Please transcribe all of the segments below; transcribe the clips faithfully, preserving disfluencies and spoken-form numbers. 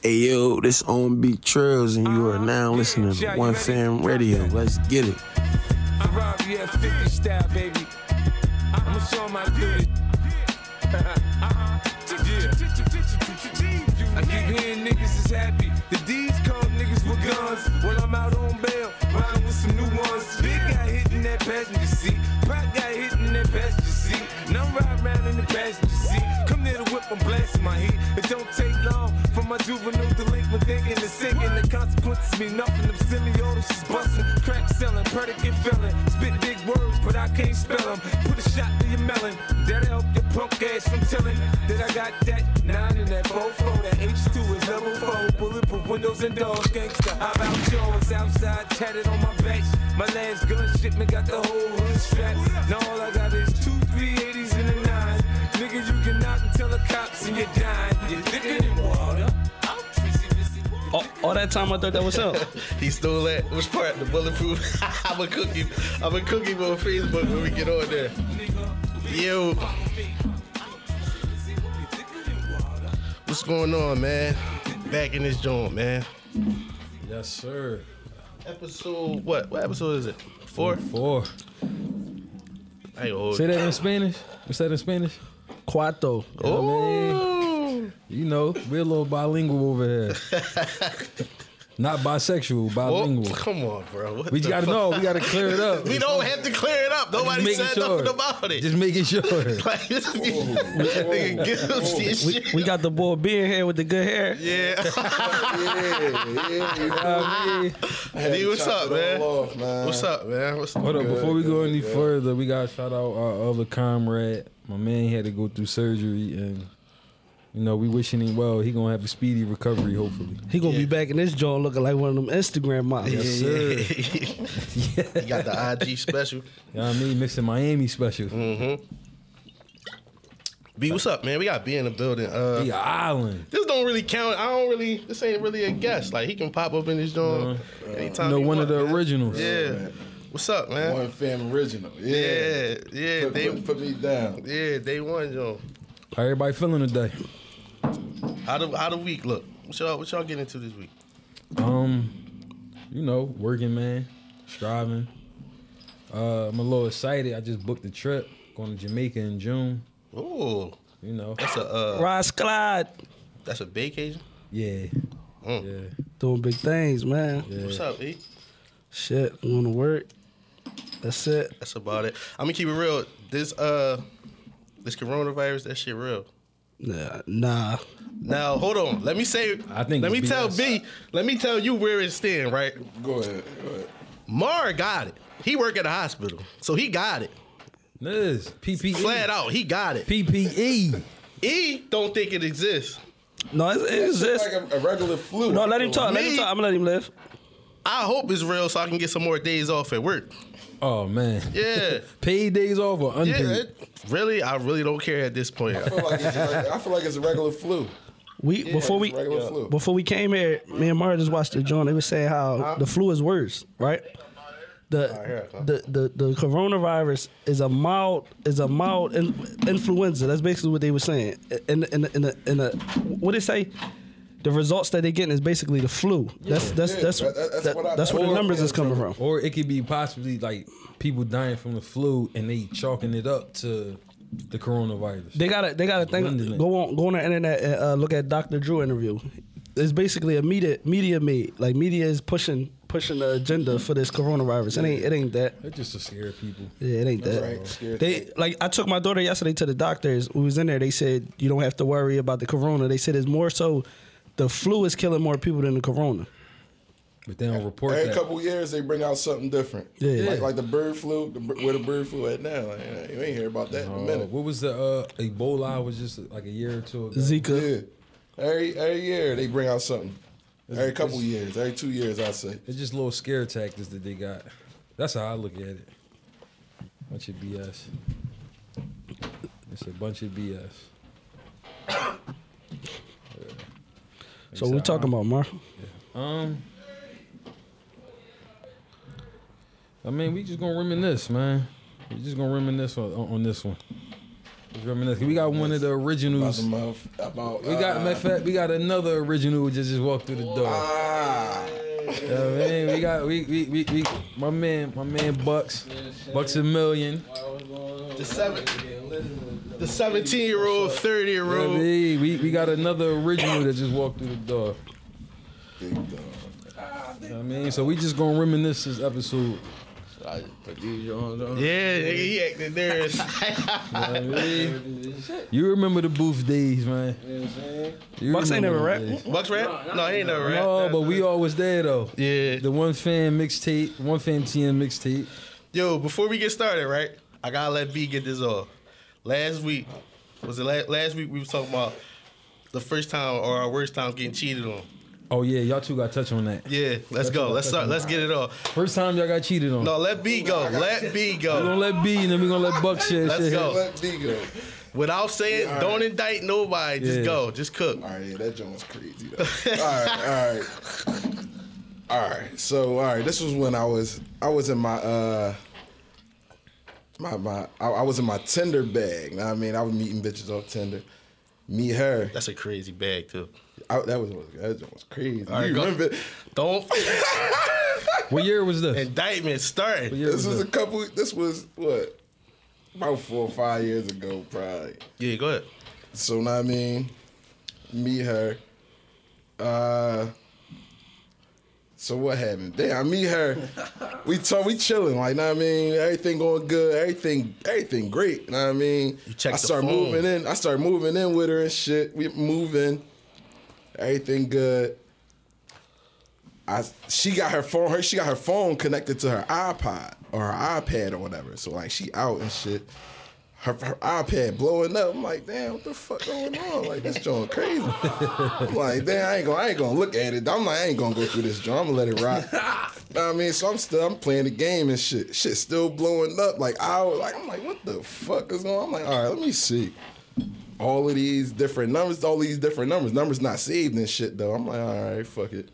Hey yo, this on Beat Trails, and you are now listening to One Fam Radio. Let's get it. Ferrari, yeah, fifty style, baby. I'ma show 'em how to do it. I keep hearing niggas is happy. The D's call niggas with guns. While I'm out on bail, riding with some new ones. Big guy hitting that passenger seat. Pop guy hitting that passenger seat. Now I'm riding around in the passenger seat. Come near the whip, I'm blasting my heat. It don't take long for my juvenile delinquent thinking and singing. The consequences mean nothing. Them semiotics is busting. Crack selling, predicate felon. Spit big words, but I can't spell them. Put a shot to your melon. That'll help your punk ass from telling that I got that nine in that four four. That H two is level four. Bulletproof windows and doors. Gangsta, how about yours? Outside, tatted on my back. My last gun shipment got the whole hood strapped. Now all I got is two three eighties and a nine. Nigga, you can knock and tell the cops and you're dying. You're thicker than water. All, all that time I thought that was up. He stole that. Which part? The bulletproof. I'm a cookie. I'm a cookie on Facebook when we get on there. Yo. What's going on, man? Back in this joint, man. Yes, sir. Episode, what? What episode is it? Four? Four. I ain't hold Say that in Spanish. What's that in Spanish? Cuatro. Oh. You know, we're a little bilingual over here. Not bisexual, bilingual. Oh, come on, bro. What We the gotta fuck? know. We gotta clear it up. We don't have to clear it up. Nobody making said sure. nothing about it. Just making sure. Like, this nigga guilty as We, shit. we got the boy being here with the good hair. Yeah. Yeah, yeah. D, what's up, man? Off, man? What's up, man? What's up? Hold up, Good, before we go good, any good. further, we gotta shout out our other comrade. My man had to go through surgery, and you know we wishing him well. He gonna have a speedy recovery, hopefully. He gonna Yeah. be back in this joint looking like one of them Instagram models. Yes, sir. He got the I G special. You know what I mean? Mister Miami special. Mm-hmm. B, what's up, man? We got B in the building. Uh, The island. This don't really count. I don't really. This ain't really a guest. Like he can pop up in this joint anytime. You know, he one want, of the man. originals. Yeah. man. What's up, man? One Fam Original. Yeah. Yeah, yeah. Put, they, put, put me down. yeah, they won, yo. How everybody feeling today? How the how the week look? What y'all what y'all getting into this week? Um, you know, working man, striving. Uh, I'm a little excited. I just booked a trip going to Jamaica in June. Ooh, You know, that's a uh, Ross Clyde that's a vacation. yeah, Mm. yeah, doing big things, man. yeah. What's up, E? Shit, going to work. That's it. That's about it. I'm gonna keep it real. This uh, this coronavirus, that shit real. Nah, nah. Now hold on. Let me say. I think Let me it's tell B S. B. Let me tell you where it stand. Right. Go ahead. Go ahead. Mar got it. He work at a hospital, so he got it. This P P E, Flat out, he got it. P P E. E don't think it exists. No, it, it It's exists. like a, a regular flu. No, let him talk. Let him Me- talk. I'm gonna let him live. I hope it's real so I can get some more days off at work. Oh man, Yeah. paid days off or Yeah, unpaid? it- really, I really don't care at this point. I feel like it's, like, I feel like it's a regular flu. We before we It's regular flu. before we came here, me and Mara just watched the joint. They were saying how the flu is worse, right? The, hear it, the the the coronavirus is a mild is a mild in, influenza. That's basically what they were saying. In in in the, in the what they say, the results that they getting is basically the flu. That's that's Yeah, that's that- that's that- what I- that's where the or- numbers is coming from. Or it could be possibly like people dying from the flu and they chalking it up to the coronavirus. They gotta they gotta Blending think. it. Go on go on the internet and uh, look at Doctor Drew interview. It's basically a media media made like media is pushing pushing the agenda for this coronavirus. It ain't it ain't that. It's just to scare people. Yeah, it ain't that. right, scared They like I took my daughter yesterday to the doctors. We was in there. They said you don't have to worry about the corona. They said it's more so the flu is killing more people than the corona. But they don't report Every that. couple years they bring out something different. Yeah. Like, like the bird flu, the, bir- where the bird flu at now. Like, you ain't hear about that in a Uh, minute. what was the uh, Ebola? Was just like a year or two ago. Zika. Yeah. Every every year they bring out something. Every couple years, every two years, I say. It's just little scare tactics that they got. That's how I look at it. Bunch of B S. It's a bunch of B S. Yeah. So we talking about Mar. Um, I mean, we just gonna reminisce, man. We just gonna reminisce on, on, on this one. reminisce. We got one of the About originals. the month. About. We got, uh, matter of fact, we got another original who just, just walked through the door. Ah. You know what I mean? We got, we, we, we, we, my man, my man Bucks, Bucks a million. The seven, the seventeen year old, thirty year You know what I old. mean? We, we got another original that just walked through the door. Big dog. You know what I mean? So we just gonna reminisce this episode. I put these on. though. Yeah, nigga, he acting there. You know what I mean? You remember the booth days, man. You know what I'm saying? You Bucks ain't remember never them rap. days. Bucks rap? No, he ain't never rap. No, but we all was there though. Yeah. The One Fam mixtape, One Fam T M mixtape. Yo, before we get started, right? I gotta let B get this off. Last week, was it last, last week we was talking about the first time or our worst time getting cheated on. Oh yeah, y'all two got touch on that. Yeah, let's go. Let's start. Let's get it off. First time y'all got cheated on. No, let B go. Let B We gonna go. let B and then we gonna let Buck share Let's shit. go. Let D go. Without saying, Yeah, all don't right. indict nobody. Just Yeah. go. Just cook. All right, yeah, that joint was crazy though. all right, all right, all right. So, all right, this was when I was I was in my uh my my I, I was in my Tinder bag. Know what I mean, I was meeting bitches off Tinder. Meet her. That's a crazy bag too. I, that was that joint was crazy. All right, you go. remember? Don't What year was this? indictment starting. What year This was a this? couple. This was what about four or five years ago, probably. Yeah, go ahead. So, know what I mean, meet her. Uh, so what happened? Damn, I meet her. We talk, we chilling, like, know what I mean, everything going good, everything, everything great. Know what I mean, You check I the start phone. moving in. I start moving in with her and shit. We moving, everything good. I she got her phone. Her she got her phone connected to her iPod or her iPad or whatever. So like she out and shit. Her, her iPad blowing up. I'm like, damn, what the fuck going on? Like this joint crazy. I'm like, damn, I ain't gonna, I ain't gonna look at it. I'm like, I ain't gonna go through this joint. I'm gonna let it rock. Know what I mean, so I'm still, I'm playing the game and shit. Shit still blowing up. Like I was, like I'm like, what the fuck is going on? I'm like, all right, let me see. All of these different numbers, all these different numbers. Numbers not saved and shit though. I'm like, all right, fuck it.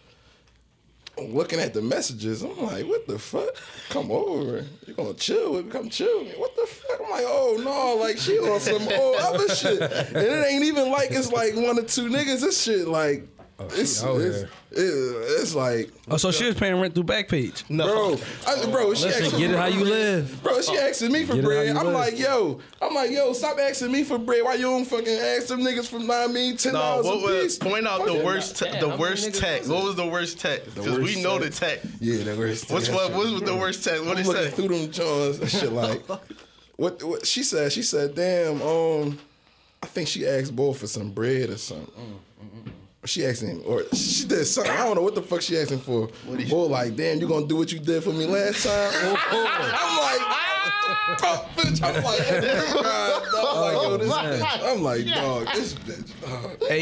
I'm looking at the messages, I'm like, what the fuck? Come over. You gonna chill with me? Come chill with me. What the fuck? I'm like, oh no, like she on some old other shit. And it ain't even like it's like one or two niggas. This shit like it's, out it's, here. it- it's like Oh, so she was paying rent through Backpage. No. bro, I, bro, she Listen, asking, get it how you live. Bro, she asking me for Get it how bread. you I'm live. like, yo, I'm like, yo, stop asking me for bread. Why you don't fucking ask them niggas for nine mean ten No, dollars what a was piece? point out the worst te- Damn, the how many worst niggas text? was it? What was the worst text? Because we worst know text? the text. Yeah, that worst. Which that one? shit. What was the worst text? What I'm did looking it say? through them Johns and shit like, what, what she said? She said, "Damn, um, I think she asked Bull for some bread or something." She asked him, or she did something. I don't know what the fuck she asked him for. Bull like, "Damn, you gonna do what you did for me last time?" I'm like, "Fuck, bitch." I'm like, oh, God, dog. I'm like, yo, this bitch. I'm like, dog, this bitch. Dog. Hey,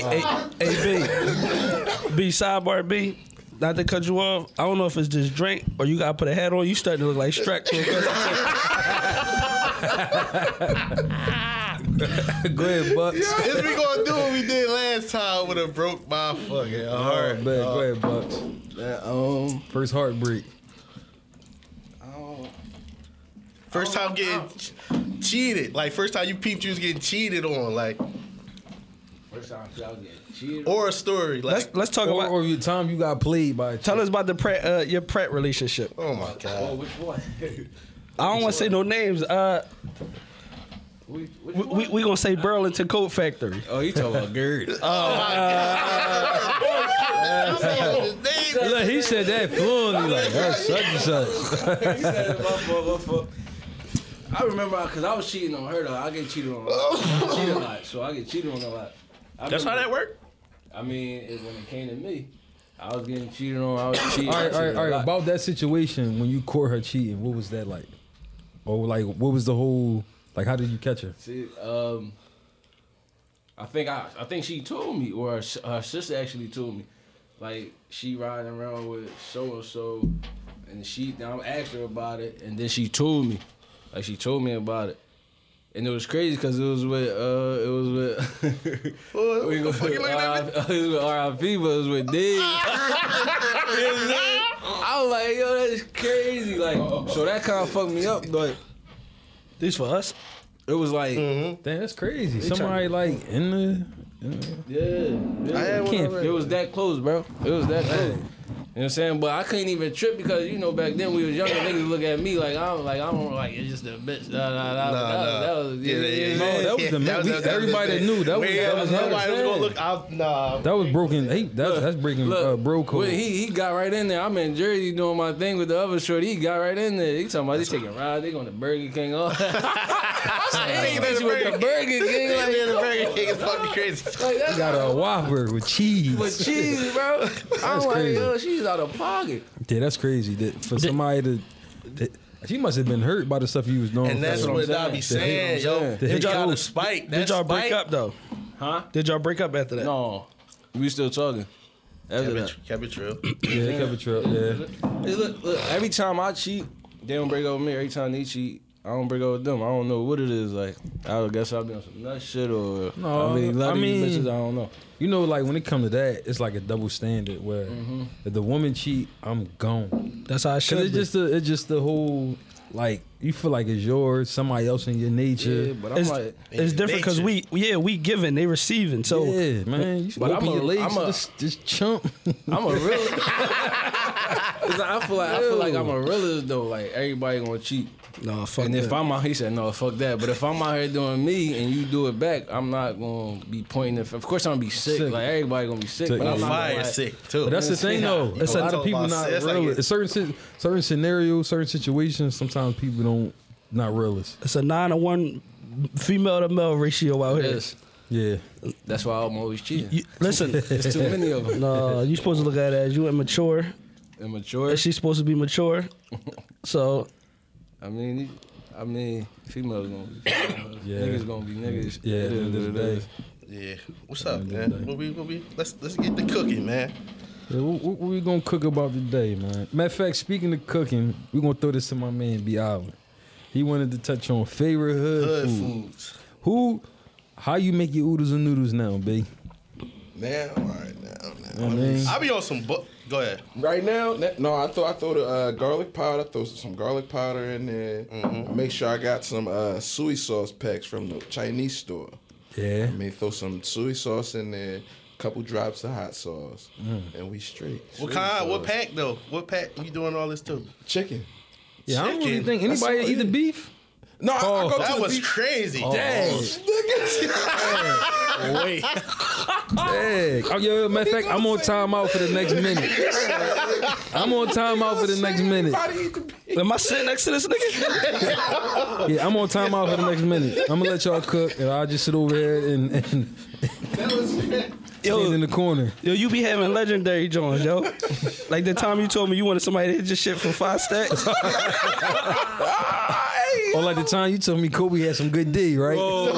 hey, hey, B. B, sidebar B. Not to cut you off. I don't know if it's just drink or you gotta put a hat on. You starting to look like Shrek. Go ahead, Bucks. Is we gonna do what we did last time with a broke my fucking All heart? right, go ahead, Bucks. Yeah, um, First heartbreak. First time getting ch- cheated. Like first time you peeped you was getting cheated on. Like First time I was getting cheated. or a story. let's Like let's talk Or, about. or the time you got played by a Tell chick. us about the Pratt, uh, your Pratt relationship. oh my Oh, god. which one? I don't want to say no names. Uh, Which, which we, one? we we gonna say Burlington Coat Factory. Oh, you talking about Gerd? Look, he said that fluently, like that's such and such. He said it, my fault, my fault. I remember because I was cheating on her though. I get cheated on a lot. I cheat a lot, so I get cheated on a lot. I That's how remember- that worked? I mean, it, when it came to me, I was getting cheated on. I was cheating. All I right, all right, cheated all a right. lot. About that situation when you caught her cheating, what was that like? Or like, what was the whole like? How did you catch her? See, um, I think I, I think she told me, or her, s- her sister actually told me, like she riding around with so and so, and she. I asked her about it, and then she told me, like she told me about it, and it was crazy because it was with, uh, it was with. What We the was fuck you with looking at me? R I- it was with R I P, but it was with Dave. I was like, yo, that's crazy. Like, so that kind of fucked me up. But These for us. It was like, Damn, that's crazy. Somebody like in the. In the yeah, yeah. I had one Can't- already. It was that close, bro. It was that close. You know what I'm saying? But I couldn't even trip because, you know, back then we was younger, niggas look at me like, I'm like, I'm like, it's just a bitch. Nah, nah, nah. Nah, that, nah. that was, yeah, yeah, yeah. No, that was the man. We- everybody that knew, that was- that was nobody was him. gonna look out. Nah, That was broken. Hey, that's that's breaking Look, uh, bro code. well, he he got right in there. I'm in Jersey doing my thing with the other shorty. He got right in there. He talking about they taking rides. They going to Burger King. All. I said, hey, bitch, with the Burger King. like Like, the Burger King is fucking crazy. like that's got a Whopper with cheese. with cheese, bro. I'm like, crazy. yo, she's out of pocket. Yeah, that's crazy. That for somebody to, that, she must have been hurt by the stuff he was doing. And that's what what I'm I be saying. saying, yo. That's what I'm saying. They Did got y'all- a spike. That Did y'all break spike- up though? Huh? Did y'all break up after that? No, we still talking. After Kept that. it, kept it true. yeah, cover truck. Yeah, Hey, look, look, every time I cheat, they don't break up with me. Every time they cheat, I don't break up with them. I don't know what it is. Like, I guess I'll be on some nut shit or No, I really love I these mean- bitches. I don't know. you know, like when it comes to that, it's like a double standard where Mm-hmm. if the woman cheat, I'm gone. That's how I should. Cause it's be. just the it's just the whole like you feel like it's yours, somebody else in your nature. Yeah, but I'm It's, like, it's different because we yeah we giving they receiving so yeah, man. You should But open I'm a- your legs I'm to a- this, this chump. I'm a real. Cause I feel like I feel like I'm a realist though. Like everybody gonna cheat. no fuck And that. if I'm out, he said no, fuck that. But if I'm out here doing me and you do it back, I'm not gonna be pointing. If of course I'm gonna be sick. Sick. Like everybody gonna be sick. Sick. But I'm I'm not fire gonna, like, sick too. But that's the thing though. It's a a lot of talk people about not sex, like real. it- certain si- certain scenarios, certain situations. Sometimes people don't not realists. it's a nine to one female to male ratio out here. Yes. Yeah, That's why I'm always cheating. You, listen, There's too many of them. no, you supposed to look at it as you immature, Immature. and she's supposed to be mature. So I mean, I mean, females gonna be females. Yeah. Niggas gonna be niggas. yeah. It At the is end of what the it day. is. Yeah. What's up, man? What we, what we, let's let's get the cooking, man. Yeah, what, what we gonna cook about today, man? Matter of fact, speaking of cooking, we gonna throw this to my man B. Allen. He wanted to touch on favorite hood, Hood food. foods. Who, how you make your oodles and noodles now, B? Now, all right, now, now. You know what I mean? I be on some. Bu- Go ahead. Right now, na- no, I throw I throw the uh, garlic powder. Throw some garlic powder in there. Mm-hmm. I make sure I got some uh, soy sauce packs from the Chinese store. Yeah. I may throw some soy sauce in there, couple drops of hot sauce, Mm. and we straight. What Soy kind? What sauce. pack though? What pack you doing all this too? Chicken. Yeah, I don't really Chicken. think That's anybody all eat the it is. beef. No, I, I Oh, go That to the was beef. crazy. Dang. Wait. Dang. Oh, yo, matter of fact, I'm on timeout for the next minute. I'm on timeout for the next minute. am I sitting next to this nigga? Yeah, I'm on timeout for the next minute. I'm gonna let y'all cook, and I'll just sit over here and, and stand in the corner. Yo, you be having legendary Jones, yo. Like the time you told me you wanted somebody to hit your shit for five stacks. Or like the time you told me Kobe had some good D, right?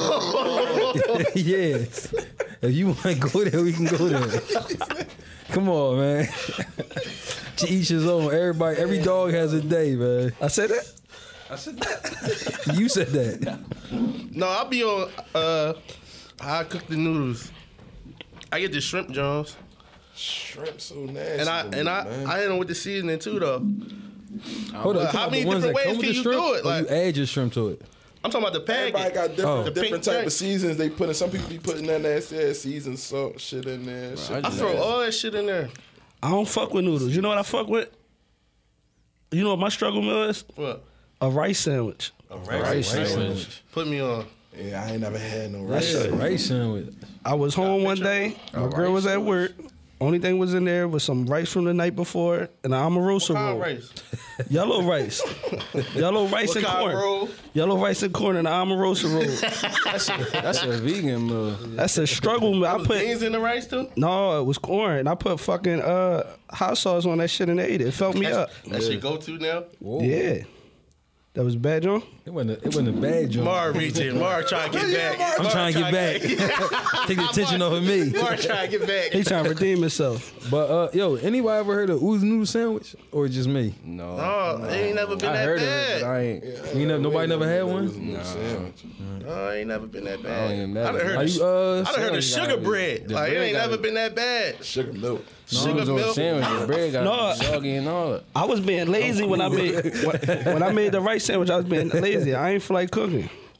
Yeah. If you want to go there, we can go there. Come on, man. To each his own. Everybody, every dog has a day, man. I said that. I said that. You said that. No, I'll be on. Uh, how I cook the noodles. I get the shrimp Jones, Shrimp so nasty. and I to me, and I man. I hit them with the seasoning too though. Hold Well, on. how the many ones different that come ways with can the you shrimp, do it? or Like- you add your shrimp to it. I'm talking about the package. Everybody got different, Oh. The different pink type drink. of seasons. They put in. Some people be putting that nasty ass seasoned salt shit in there. Shit. I throw all that shit in there. I don't fuck with noodles. You know what I fuck with? You know what my struggle meal is? What? A rice sandwich. A Rice sandwich. Put me on. Yeah, I ain't never had no That's rice. a rice sandwich. I was home one day. My girl was at work. Only thing was in there was some rice from the night before and an Omarosa What kind roll. of rice? Yellow rice. Yellow rice What and kind corn. of roll? Yellow rice and corn and an Omarosa roll. That's a, that's a vegan meal. That's a struggle meal. I Was put beans in the rice too? no, it was corn. I put fucking uh, hot sauce on that shit and ate it. It felt me up. That shit go to now. Whoa. Yeah, that was bad, John. It wasn't a, it wasn't a bad joint. Mar reaching. Mar trying to get back. I'm Mar trying to get back. Take the attention off of me. Mar trying to get back. He trying to redeem himself. But uh, yo, anybody ever heard of ooze noodle sandwich or just me? No. Oh, it ain't never been I that heard of bad. it, but I ain't. You never, nobody never had one. No. No, it ain't never been that I bad. don't even I done know. heard, Are of, you, uh, I done heard of sandwich sugar gotta be- bread. the Like, it bread ain't gotta never be- been that bad. Sugar milk. Sugar Noodles on milk. sandwich, the bread got No. soggy and all that. I was being lazy when I made when, when I made the rice sandwich. I was being lazy. I ain't feel like cooking.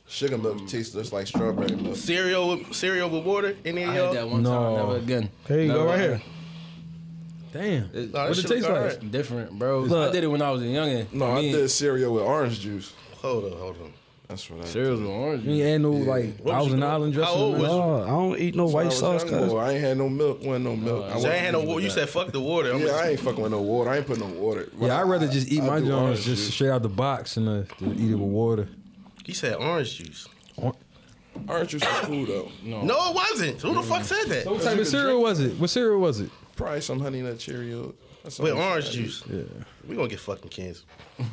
Sugar milk tastes just like strawberry milk. Cereal with cereal with water. Any of I y'all? had that one No. time, never again. Here you go, Never right again. here. Damn. It- Nah, What that it shit taste look like? alright. Different, bro. Look. I did it when I was a youngin. No, I Me- did cereal with orange juice. Hold on, hold on. That's what I Cereals with orange. You ain't had no like What was Thousand you- Island how dressing. old or was nothing? No, I don't eat no When I white was sauce, young, cuz. boy, I ain't had no milk. Wasn't no milk. I So I wasn't ain't had no eating water. You that. said fuck the water. I'm Yeah, just- I ain't fucking with no water. I ain't putting no water. When Yeah, I'd rather just eat I my do joints orange just juice. straight out the box and uh, to eat it with water. He said orange juice. Orange juice was cool though. No, it wasn't. Who the fuck said that? What type of cereal was it? What cereal was it? Probably some honey nut Cheerios. That's With all I'm orange saying. juice. Yeah. We gonna get fucking canceled.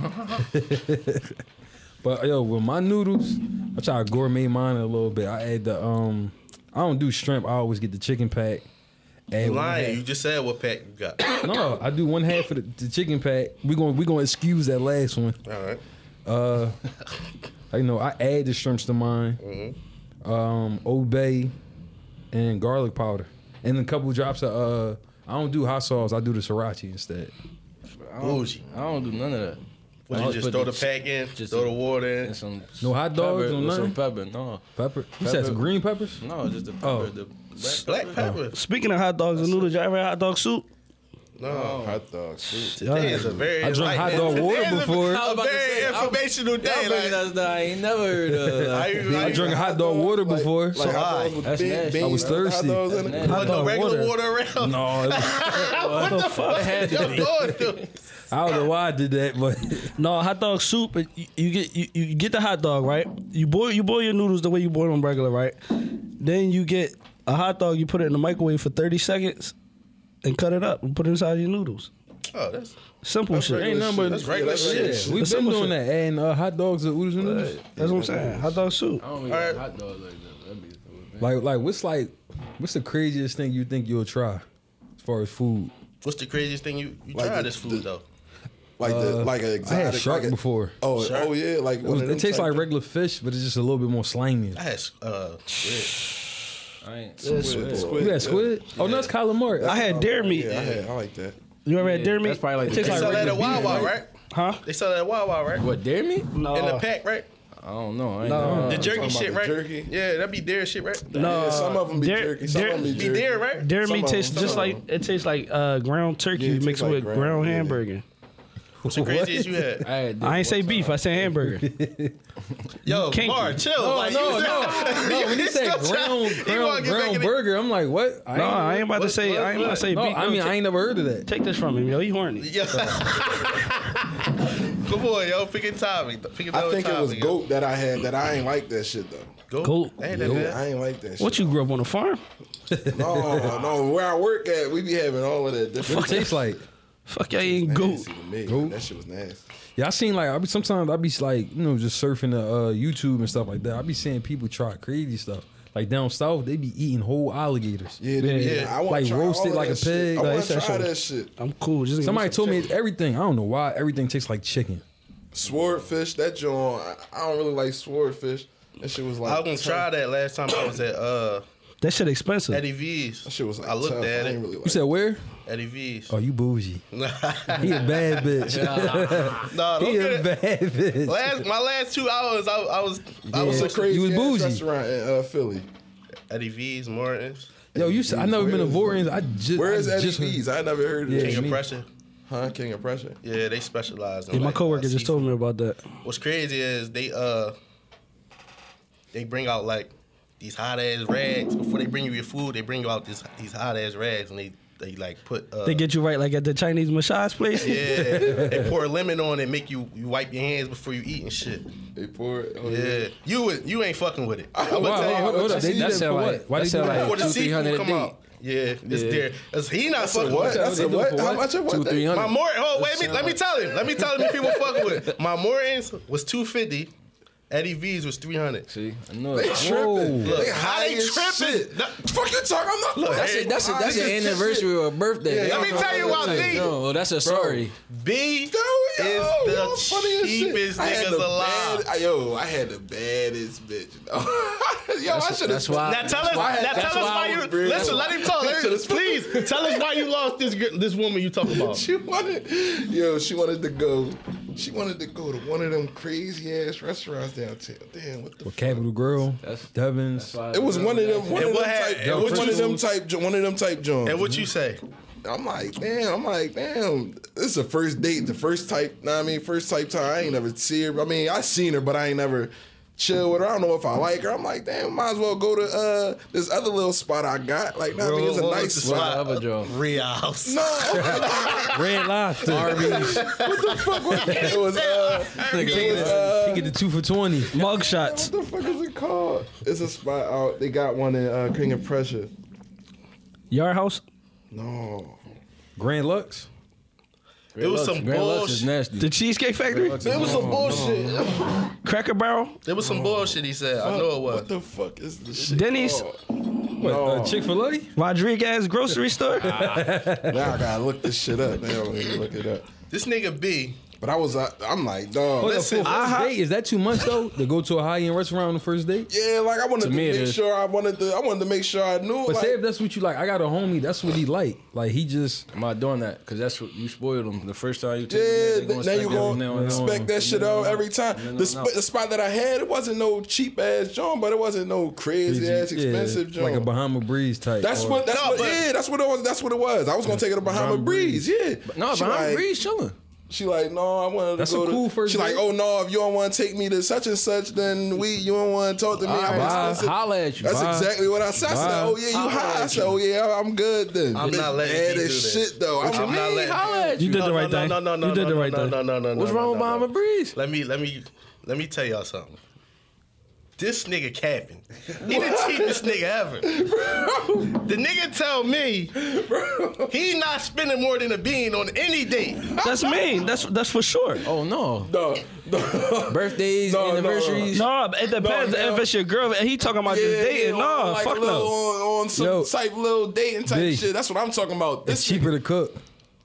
But yo, with my noodles, I try to gourmet mine a little bit. I add the um, I don't do shrimp. I always get the chicken pack. Add You one lying. half- You just said what pack you got. No, I do one half of the, the chicken pack. We going we gonna excuse that last one. All right. Uh, you know, I add the shrimps to mine. Mm-hmm. Um, Old Bay and garlic powder, and a couple drops of uh. I don't do hot sauce. I do the sriracha instead. I don't, Bougie. I don't do none of that. Would I you just put throw the the pack in, just throw a- the water in? And some No hot dogs, pepper, no with some nothing? pepper. No, Pepper. You said some Pepper. green peppers? no, just the pepper. Oh. The Black pepper. Speaking of hot dogs and noodles, y'all ever had hot dog soup? No. Hot dog soup. Today is a very I drank hot dog enlightening- water today is a- before. I was A about to very say, I'm- informational day. Y'all bringing Like, us down. I ain't never heard of. I, I drank hot dog water before. Like hot dogs with That's bean- nasty. beans I was and hot thirsty. dogs in That's it. nasty. Hot Wasn't no dog regular water. water around. No, it was, What the fuck? It had to Yo, be. going through? Oh, I don't know why I did that, but No, hot dog soup. it- You, you get you, you get the hot dog, right? You boil you boil your noodles the way you boil them regular, right? Then you get a hot dog. You put it in the microwave for thirty seconds, and cut it up and put it inside your noodles. Oh, that's Simple shit. ain't nothing but That's regular shit. Yeah, That's we've been simple doing shit. that, adding uh, hot dogs and oodles and noodles. That's what I'm saying. Hot dog soup. I don't even All like right. hot dogs like that. That'd be Like, like what's like, what's the craziest thing you think you'll try as far as food? What's the craziest thing you, you Like tried the- this food the- though? Like the like an I exotic. had shark like a- before. Oh, Shark? oh yeah, like It, one was, of it them tastes type like of- regular fish, but it's just a little bit more slimy. I had uh, squid. I ain't. Squid, Squid. squid, You had squid? Oh, no, it's calamari. I had dare meat. Yeah, I, had, I like that. You ever had dare meat? That's probably like It the tastes They like sell that regular at Wawa, beef, right? Huh? They sell that at Wawa, right? What, dare me? No. In the pack, right? I don't know. I ain't No. never- The I'm jerky talking shit, about right? the jerky. Yeah, that be dare shit, right? No. Yeah, some of them be Dare- jerky. Some dare- of them be Be jerky. dare, right? Dare Some meat of tastes them- just some like of it tastes like uh, ground turkey Yeah, it tastes mixed like with ground, ground yeah. hamburger. What's the craziest you had? I, had I ain't say one beef. time. I said hamburger. Yo, Kinky. Mar, chill. No, like, no, you no, said- no. When you said still try- ground, he wanna ground, get back ground in the- burger, I'm like, what? I No, ain't- I ain't about to what- say. what- I ain't about to say No, beef. I mean, No, I ain't never heard of that. take this from him, yo. He horny. Yeah. Come on, yo, pick a topic. Pick I another think it topic, was yo. goat that I had that I ain't like that shit though. Goat. Goat. Ain't that Goat, bad? I ain't like that shit. What you grew up on a farm? No, no. Where I work at, we be having all of that What different. it tastes like? Fuck, y'all ain't goat. Nasty to me. Goat? That shit was nasty. Yeah, I seen like I be sometimes I be like you know just surfing the uh, YouTube and stuff like that. I be seeing people try crazy stuff. Like down south, they be eating whole alligators. Yeah, they be- Yeah. I wanna Like try roasted all of like that a shit. pig. I Like, want it's to that try shit. that shit. I'm cool. Just give me Somebody some told me chicken. everything. I don't know why everything tastes like chicken. Swordfish, that joint. I- I don't really like swordfish. That shit was like. I was gonna try that last time I was at uh, that shit expensive. Eddie V's. That shit was like. I looked tough. at I it. ain't really like You said where? Eddie V's. Oh, you bougie. nah, He a bad bitch. don't he get a it. bad bitch. Last my last two hours, I, I was I was Yeah. It's a crazy You was ass bougie. restaurant in uh, Philly. Eddie V's, Morton's, Yo, you. said- I never been to Vorians. I just. Where is I Eddie just heard- V's? I never heard of Yeah, that. King of me. Pressure. Huh? King of Pressure? Yeah, they specialize in. Yeah, my like, coworker uh, just told me about that. What's crazy is they uh they bring out like these hot ass rags before they bring you your food. They bring you out this these hot ass rags and they they like put uh, They get you right like at the Chinese massage place. yeah they pour lemon on it, make you you wipe your hands before you eat and shit. They pour it. Oh, Yeah, you would- you ain't fucking with it. I'm Wow, gonna Wow, tell you. hold, hold up. They do That that for sound what? like- Why that they do sound that? like- Before the two, three seafood hundred come a day. out. Yeah, it's Yeah. there. It's- He not That's a fucking what? with it. That's a They do it what? for How what? much of what? Two, three that- hundred. My Mort, oh wait, That me, let me sound tell him. Let me tell him if people fucking with it. My Morton's was two fifty. Eddie V's was three hundred. See, I know They it. tripping. Look, They how high they as tripping? shit. No- Fuck you talking? I'm not. Look, That's a, that's a, that's an anniversary or a birthday. Yeah, They let don't me know tell you what about to B. say. No, well, that's a sorry. B Yo, yo, is yo, the funny as shit. cheapest I had niggas the alive. bad- yo, I had the baddest bitch. yo, I should That's have. why. Now tell us, why I- now that's tell us why why I you was big. listen. Let him talk. Let him, That's why- please tell us why you lost this gir- this woman you talking about. She wanted, yo, she wanted to go She wanted to go to one of them crazy ass restaurants downtown. Damn, what the With fuck? Capital Grill, That's- Devins. why It was one of them, one And of what them had- type, and one what of you- them type, jo- one of them type joints. And what you say? I'm like, damn. I'm like, damn. This is a first date, the first type. Know what I mean, first type time. I ain't never see her. I mean, I seen her, but I ain't never chill with her. I don't know if I like her. I'm like, damn. Might as well go to uh this other little spot I got. Like, nah, I mean, it's a What nice was the spot. Other joke. Rios. No, Red Lobster. Arby's. what the fuck was it? It was uh, it was, uh, He get the two for twenty. Mug shots. what the fuck is it called? It's a spot out. They got one in uh, King of Prussia. Yard House. No. Grand Lux. It was some Grand Lux is bullshit. nasty. The Cheesecake Factory. Lux It was some No, bullshit. Cracker Barrel. There was some bullshit he said. I know it What was. the fuck is this shit Denny's. called? What? No. Uh, Chick Fil A. Rodriguez grocery store. Now I gotta look this shit up. Now I gotta look it up. This nigga B. But I was, uh, I'm like, dog. What, Listen, for a first I- date? Is that too much though? To go to a high end restaurant on the first date? Yeah, like I wanted to, To me, it make is. sure I wanted to. I wanted to make sure I knew. But like, say if that's what you like, I got a homie. That's what he like. Like he just. I'm not doing that because that's what you spoiled them the first time you take yeah, them. th- now you gonna expect that shit out every time. No, no, The, sp- no. the spot that I had, it wasn't no cheap ass joint, but it wasn't no crazy ass expensive yeah, joint. like a Bahama Breeze type. That's or- what. That's No, what. but- Yeah, that's what it was. That's what it was. I was gonna take her to Bahama, Bahama Breeze. Yeah. No, She Bahama like- Breeze chilling. She like, no, I wanted to That's go a to. cool first she like, date. oh no, if you don't want to take me to such and such, then we you don't want to talk to me. I'm Bye. expensive. Holla at you. That's Bye. exactly what I said. I said, Bye. oh yeah, you Holla high. I at said, oh yeah, I'm good then. I'm Bitch, not letting bad you as do this. shit though. What I'm I'm not letting Holla at You you. did No, the no, right no, thing. No, no, no, You did no, the no, right no, thing. No, no, no, What's no, wrong no, with no, Bahama no. Breeze? Let me, let me, let me tell y'all something. This nigga capping. He the cheapest nigga ever. The nigga tell me he not spending more than a bean on any date. That's mean. That's that's for sure. Oh no. no, no. Birthdays, No, no, anniversaries. No, it depends No, no. if it's your girl. He talking about Yeah, just dating. yeah, No, on, like, fuck a little, no. on, on some Yo. type little dating type B. shit. That's what I'm talking about. It's This cheaper to cook.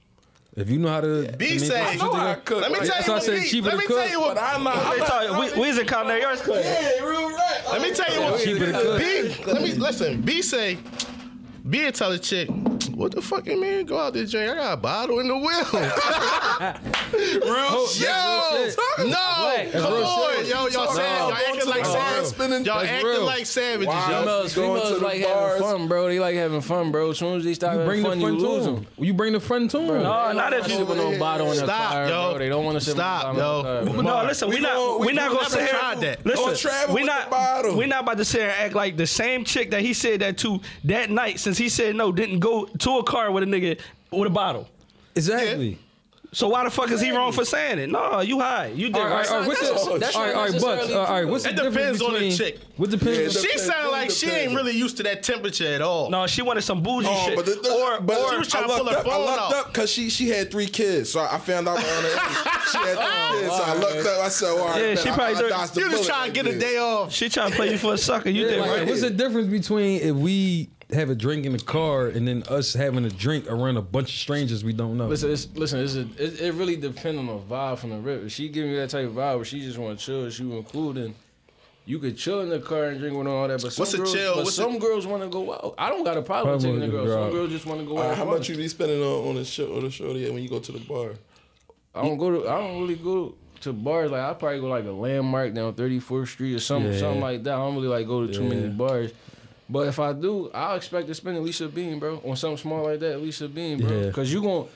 If you know how to. B I mean, say- that's I what know you how do. to cook. Let me Right. tell That's you why I what said B- cheaper Let to me cook. tell you what. But I'm not. I'm They not talking- we, we was in Conner Yards Club. yeah, real right. Let me tell you what. Cheaper to cook. B, let me listen. B say, B will tell the chick, what the fuck you mean? Go out there, drink. I got a bottle in the wheel. Real shit. Yo, no, That's come real on, shit. yo, y'all sad, y'all acting like Bar savages. spinning. Y'all That's acting real. like savages, Wow. yo. Females, Going to females the like bars. having fun, bro. They like having fun, bro. As soon as they start You having bring the fun, you fun to lose them. them. You bring the fun to them. No, not if Sip you. with no bottle in the Stop, car, yo. bro. They don't want to sip Stop, with no yo. bottle in the car, bro. No, listen, we, We not gon- we we not gon' gonna sit never here. tried that. Listen, Don't travel we with not the bottle. we not about to sit here and act like the same chick that he said that to that night since he said no didn't go to a car with a nigga with a bottle. Exactly. So why the fuck is he wrong for saying it? No, you high. You did All right, right. all right, what's That's- the, that's all right, not all right, Bucks. necessarily All right, what's the It difference depends on the between, chick. What depends? Yeah, on the- She Depends, sound like she depends. ain't really used to that temperature at all. No, she wanted some bougie Oh, shit. but the, the, or but or she was trying I to pull lucked her up, I phone lucked out. up because she she had three kids, so I found out on her age. She had three kids, so I lucked up. I said, all right, Yeah, bet she I- probably I do- dodged the You just bullet trying to right get a there. day off. she trying to play you for a sucker. You did Like, right. what's the difference between if we have a drink in the car and then us having a drink around a bunch of strangers we don't know? Listen, it's, listen. It's a, it, it really depends on the vibe from the rip. If she giving you that type of vibe where she just want to chill, she want cool, then you could chill in the car and drink with her and all that. But some What's a girls, chill? but What's some a- girls want to go out. I don't got a problem with Probably taking a wanna girl. go Some out. girls just want to go All out. right, how fun. much you be spending on on the show or the shorty when you go to the bar? I don't go to. I don't really go to bars. Like I probably go like a Landmark down thirty-fourth Street or something, Yeah. something like that. I don't really like go to too many Yeah. bars. But if I do, I'll expect to spend at least a bean, bro, on something small like that. At least a bean, bro. Yeah. Cause you gon'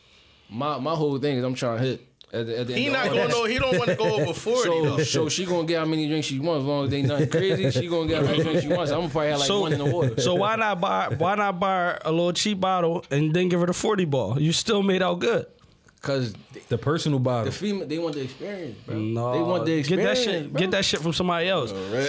my my whole thing is I'm trying to hit. At the, at the He end of not all gonna that. know. He don't want to go over forty So, though. so she gonna get how many drinks she wants. As long as they nothing crazy, she gonna get how many drinks she wants. I'm gonna probably have like So- one in the water. So why not buy why not buy a little cheap bottle and then give her the forty ball? You still made out good. Cause the personal bottle. the female, they want the experience, bro. No, they want the get that experience. shit. bro. Get that shit from somebody else.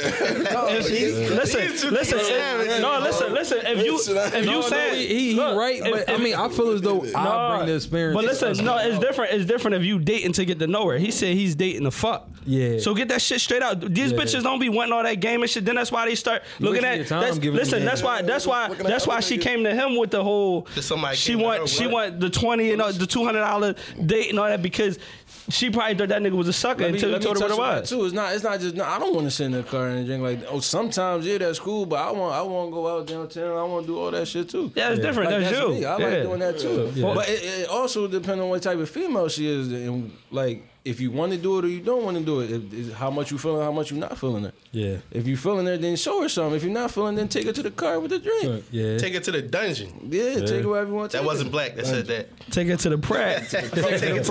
If she- These listen, two listen, savages, if- no, listen, listen. If you if you No, no, saying he, he, he look, right, if- but I if- mean, I feel as though I bring the experience. But listen, no, it's different. It's different if you dating to get to know her. He said he's dating to fuck. Yeah. So get that shit straight out. These Yeah. bitches don't be wanting all that game and shit. Then that's why they start looking wasting at. your time that's- giving listen, them that's that. why. That's why. Looking at That's why other she niggas. came to him with the whole. Just somebody She came to want. her, She what? want the twenty and all, the two hundred dollar date and all that because she probably thought that nigga was a sucker Let me- until you let me told her what touch it on that was. Too. It's not. It's not just. No, I don't want to sit in the car and drink like. Oh, sometimes yeah, that's cool. But I want. I want to go out downtown. I want to do all that shit too. Yeah, it's different. Like, that's, that's you. me. I yeah. like doing that too. Yeah. But it, it also depends on what type of female she is, and like if you want to do it or you don't want to do it. If, if, how much you feeling, how much you not feeling it. Yeah. If you feeling it, then show her something. If you're not feeling, then take her to the car with the drink. So, yeah. Take it to the dungeon. Yeah, take her wherever you want. to That take wasn't her. black that said that. Take it to the Pratt. Take it to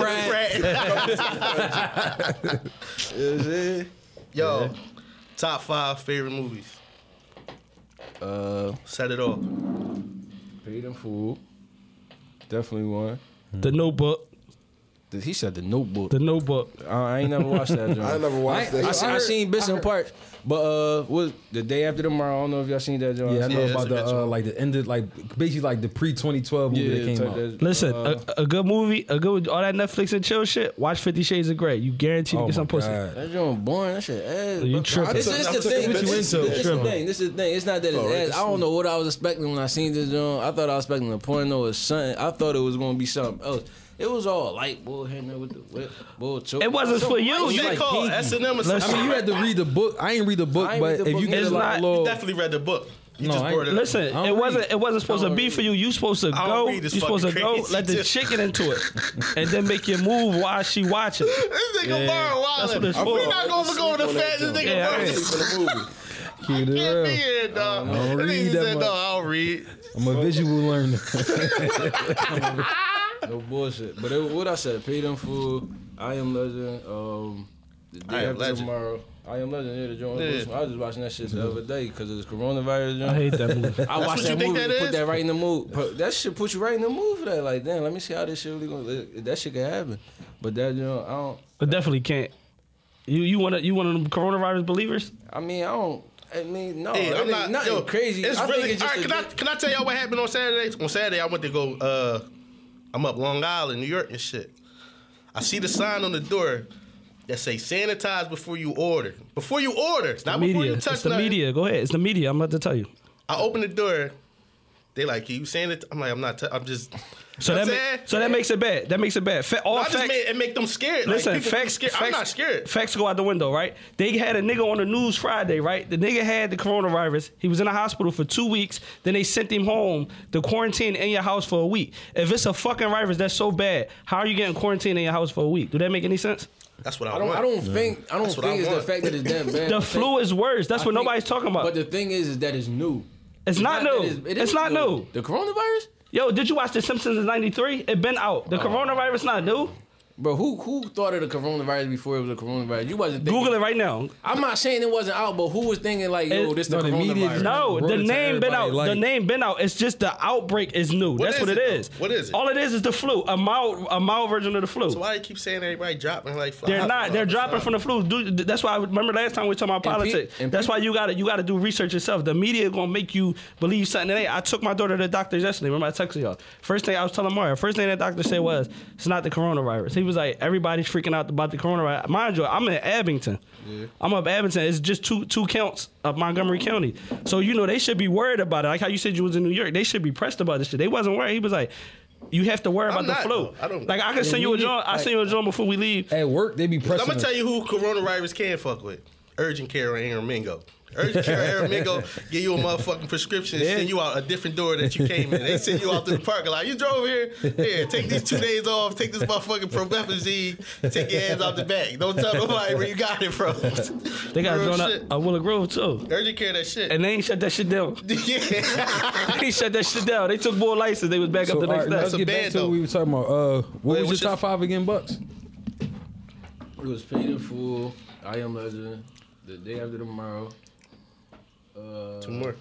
the frat. Yo, top five favorite movies. Uh, Set it off. Paid in Full. Definitely one. The Notebook. He said The Notebook. The Notebook. I ain't never watched that. Joint. I never watched I- that. I, I seen, I heard- seen bits I and heard- parts, but uh, what the day after tomorrow? I don't know if y'all seen that. Joint. Yeah, I know Yeah, about that's a the good uh, one. like the ended, like basically like the pre twenty twelve movie that came type out. that- Listen, uh, a, a good movie, a good all that Netflix and chill shit. Watch Fifty Shades of Grey. You guaranteed to Oh get my some pussy. God. That joint boring. That shit ass. You bro. tripping. This I is took- the I took thing. a This bitch is into this it. is the thing. This is the thing. It's not that it's Oh, ass. it's I don't know what I was expecting when I seen this joint. I thought I was expecting a porno or something. I thought it was gonna be something else. It was all light bull hitting her with the whip, bull choke. It wasn't for you. What's You that like called? kinky. S and M or I something? mean, you had to read the book. I ain't read the book, I ain't but read the if book you get either. a It's like, not- You little, definitely read the book. You No, just I brought it up. Listen, I don't it wasn't. read. It wasn't supposed I to don't be read. for you. You supposed to I don't go. read You this supposed to fucking go. crazy Let the shit. chicken into it, and then make you move while she watching. This nigga Bar That's what it's Wildin'. for. We not gonna go with the fastest nigga Yeah, I Bar. ain't. for the movie. keep it Can't be real. here, dog. I don't That read nigga that said, much. no, I'll read. I'm a visual learner. No bullshit. But it, what I said, Paid in Full, I Am Legend, um, The I Day Am After Legend. Tomorrow. I Am Legend, yeah, the joint. Yeah. I was just watching that shit the other day because of this coronavirus joint. I hate that movie. I watched what that you think movie that and put is? that right in the mood. Put- That shit put you right in the mood for that. Like, damn, let me see how this shit really gonna. That shit can happen. But that, you know, I don't. But definitely can't. You you want to you one of them coronavirus believers? I mean, I don't. I mean, no, Hey, it I'm ain't not nothing yo, crazy. It's I really. think it's all just right, a can I di- can I tell y'all what happened on Saturday? On Saturday, I went to go. Uh, I'm up Long Island, New York, and shit. I see the sign on the door that say sanitize before you order. Before you order, it's not before Media. you touch It's the nothing. media. Go ahead. It's the media. I'm about to tell you. I open the door. They like, you saying it? I'm like, I'm not. T- I'm just. So You know that what I'm ma- saying? so that makes it bad. That makes it bad. Fa- all I just facts. made it make them scared. Listen, like, people be facts, scared. facts. I'm not scared. Facts go out the window, right? They had a nigga on the news Friday, right? The nigga had the coronavirus. He was in the hospital for two weeks. Then they sent him home to quarantine in your house for a week. If it's a fucking virus that's so bad, how are you getting quarantined in your house for a week? Do that make any sense? That's what I, I don't. want. I don't think. I don't That's what I think it's the want. fact that it's that bad. The I flu think- is worse. That's I what think- nobody's talking about. But the thing is, is that it's new. It's not that new. it It's is not new. The coronavirus, Yo, did you watch The Simpsons in ninety-three? It been out. The coronavirus not new. bro. Who who thought of the coronavirus before it was a coronavirus? You wasn't thinking. Google it right now. I'm not saying it wasn't out, but who was thinking like, yo, It- this the No, the media coronavirus? just- No, Brought the it to name been out. everybody, the like- name been out. It's just the outbreak is new. That's is what it it, though? is. What is it? All it is is the flu. A mild, a mild version of the flu. So why do you keep saying everybody dropping like? They're not. They're dropping from the flu. Dude, that's why. I remember last time we were talking about And pe- politics. and That's pe- why you got to you got to do research yourself. The media gonna make you believe something that ain't. I took my daughter to the doctor yesterday. Remember I texted y'all. First thing I was telling Mario. First thing that doctor said was, "It's not the coronavirus." He was like, "Everybody's freaking out about the coronavirus." Mind you, I'm in Abington. Yeah. I'm up Abington. It's just two two counts of Montgomery County. So you know they should be worried about it. Like how you said you was in New York. They should be pressed about this shit. They wasn't worried. He was like, "You have to worry I'm about not, the flu." though. I don't- Like I can send you a we need- joint. I like- send you a joint before we leave. At work, they be I'm pressing. gonna us. tell you who coronavirus can fuck with. Urgent care or Aramingo. Urgent care or Aramingo give you a motherfucking prescription and send you out a different door that you came in. They send you out to the parking lot. You drove here? Here, take these two days off. Take this motherfucking promethazine. Take your hands out the bag. Don't tell nobody where you got it from. They got Real a joint shit. at uh, Willow Grove too. Urgent care that shit. And they ain't shut that shit down. yeah. They ain't shut that shit down. They took more license. They was back So, up the all next right, now let's day. get bad, back to though. what we were talking about. Uh, what Wait, was what's your your- top five again, Bucks? It was Paid in Full, I Am Legend, The Day After Tomorrow. Uh, Two more.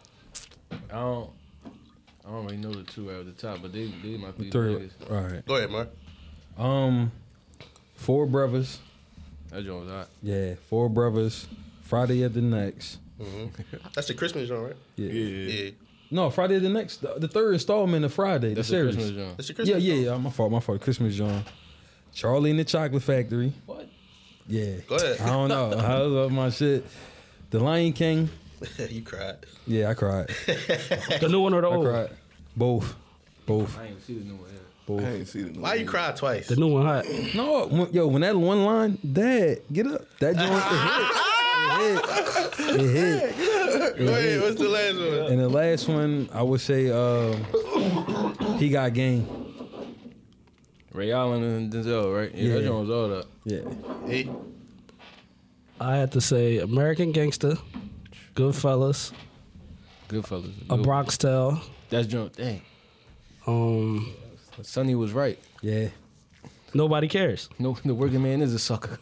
I don't. I don't really know the two right at the top, but they they my three Three. biggest. All right. Go ahead, Mark. Um, Four Brothers. That joint was hot. Yeah, Four Brothers. Friday at the Next. That's the Christmas joint, right? Yeah. Yeah. No, Friday the Next. The, the third installment of Friday. That's the the series. Christmas joint. That's the Yeah, Christmas yeah, joint. yeah. My fault. My fault. Christmas John. Charlie and the Chocolate Factory. What? Yeah. Go ahead. I don't know. I love my shit. The Lion King. You cried. Yeah, I cried. The new one or the I old? cried. Both. Both. I ain't see the new one yet. Both. I ain't see the new Why you cry twice? The new one hot. No, when, yo, when that one line, Dad, get up. That joint, it hit. It hit. It hit. Go ahead. What's the last one? And the last one, I would say, um, He Got Game. Ray Allen and Denzel, right? Yeah, Yeah. that joint was all that. Yeah. Hey, I had to say American Gangster, Goodfellas, Goodfellas. A Good. Bronx Tale. That's joint. Dang. Um, Sonny was right. Yeah. Nobody Cares. No, the working man is a sucker.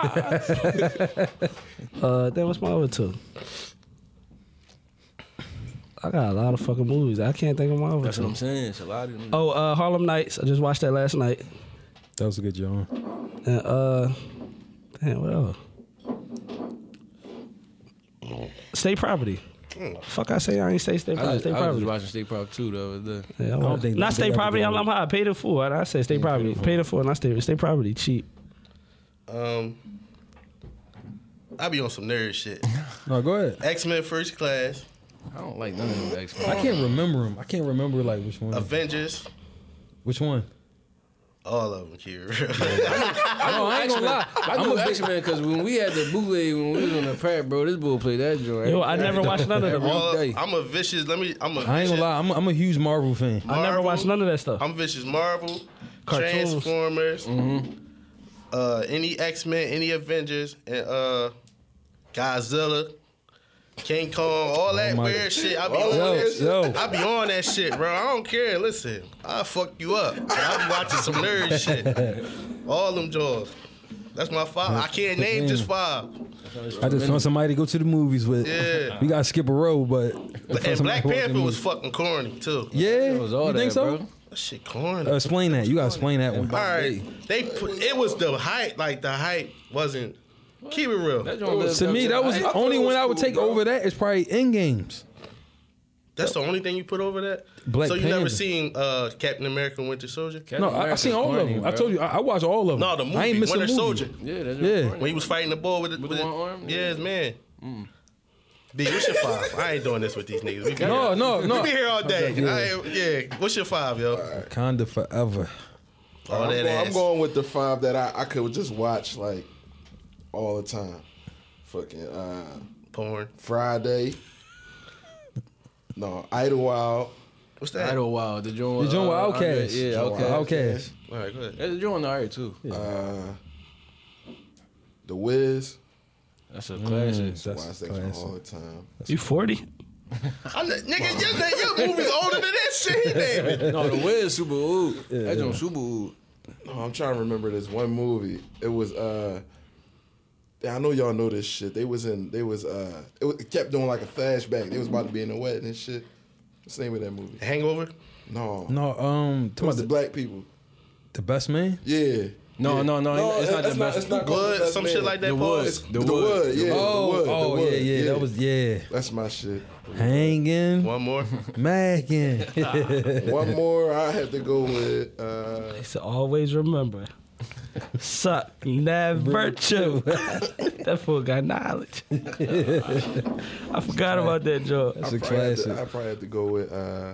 Uh, then what's my other two? I got a lot of fucking movies. I can't think of my other That's two. what I'm saying. It's a lot of them. Oh, uh, Harlem Nights. I just watched that last night. That was a good joint. And uh, damn, what else? State Property. Fuck, I say I ain't say State I, Property. was, State I was Property. just watching State Prop two the other day. Yeah, I don't watched- think not they State ever Property. do I'm, it. I'm high. Paid in full. I said State Property. Paid in full. Not State. State Property cheap. um, I be on some nerd shit. No, go ahead. X Men First Class, I don't like none of them X-Men. I can't remember them. I can't remember like which one. Avengers, Which one? all of them, Kira. No, I ain't gonna lie. I I'm know a big X-Men because when we had the bootleg, when we was on the pad, bro, this bull played that joint. Yo, I never watched none of them. All- day. I'm a vicious. Let me. I'm a. I ain't vicious, gonna lie. I'm a, I'm a huge Marvel fan. I never Marvel. watched none of that stuff. I'm vicious Marvel, Cartoons. Transformers, uh, any X Men, any Avengers, and uh, Godzilla, King Kong, all that my- weird shit. I be Yo, on that shit. yo. I be on that shit, bro. I don't care. Listen, I'll fuck you up. I be watching some nerd shit. All them jaws. That's my five. I can't name just five. I just want somebody to go to the movies with. Yeah. We gotta skip a row, but. And Black Panther was fucking corny too. Yeah. It was all You that, think so? bro. That shit corny. Uh, explain that. You gotta explain that one. All right, they put it was the hype. Like the hype wasn't. Keep it real. That joint lived To up me, the that was hype. the only one I would take over that is probably in games. That's the only thing you put over that. Black so you Panther. never seen uh, Captain America: Winter Soldier? Captain No, I, I America's seen all of corny, them. I bro. told you, I, I watched all of them. No, the movie I ain't missing Winter a movie. Soldier. Yeah, that joint Yeah. corny. When he was fighting the bull with, the, With with the it- one arm? Yeah, his man. B, what's your five? I ain't doing this with these niggas. We be, No, no, no. we be here all day. Yeah. I ain't- yeah, what's your five, yo? Kinda forever. All I'm, that going, ass. I'm going with the five that I, I could just watch like all the time. Fucking uh, Porn. Friday. No, Idlewild. What's that? Idlewild, the joint. The joint with uh, Outkast. Yeah, Joint with Outkast. Outkast. All right, go ahead. That's the joint alright too. Uh, the Wiz. That's a classic. Mm, Watch that's that classic. all the time. You forty? I'm the, nigga, your, your movie's older than that shit, David. No, the Wiz super old. That joint super old. No, I'm trying to remember this one movie. It was uh yeah, I know y'all know this shit. They was in they was uh it, was, it kept doing like a flashback. They was about to be in a wedding and shit. What's the name of that movie? Hangover? No. No, um, It talking was about the the, black people. the best man. Yeah. No, yeah. no, no, it's not that's the best- It's not The called Wood, The Best some Man. shit like that, The Paul? Wood. It's The the, Wood. Wood, yeah. Oh, the wood, the oh, wood, yeah, yeah, that was yeah. That's my shit. Hanging, One more. macking. One more, I have to go with. Uh, So always remember, suck, never chew. That fool got knowledge. I forgot about that joke. That's I a probably have to- classic. I probably have to go with uh,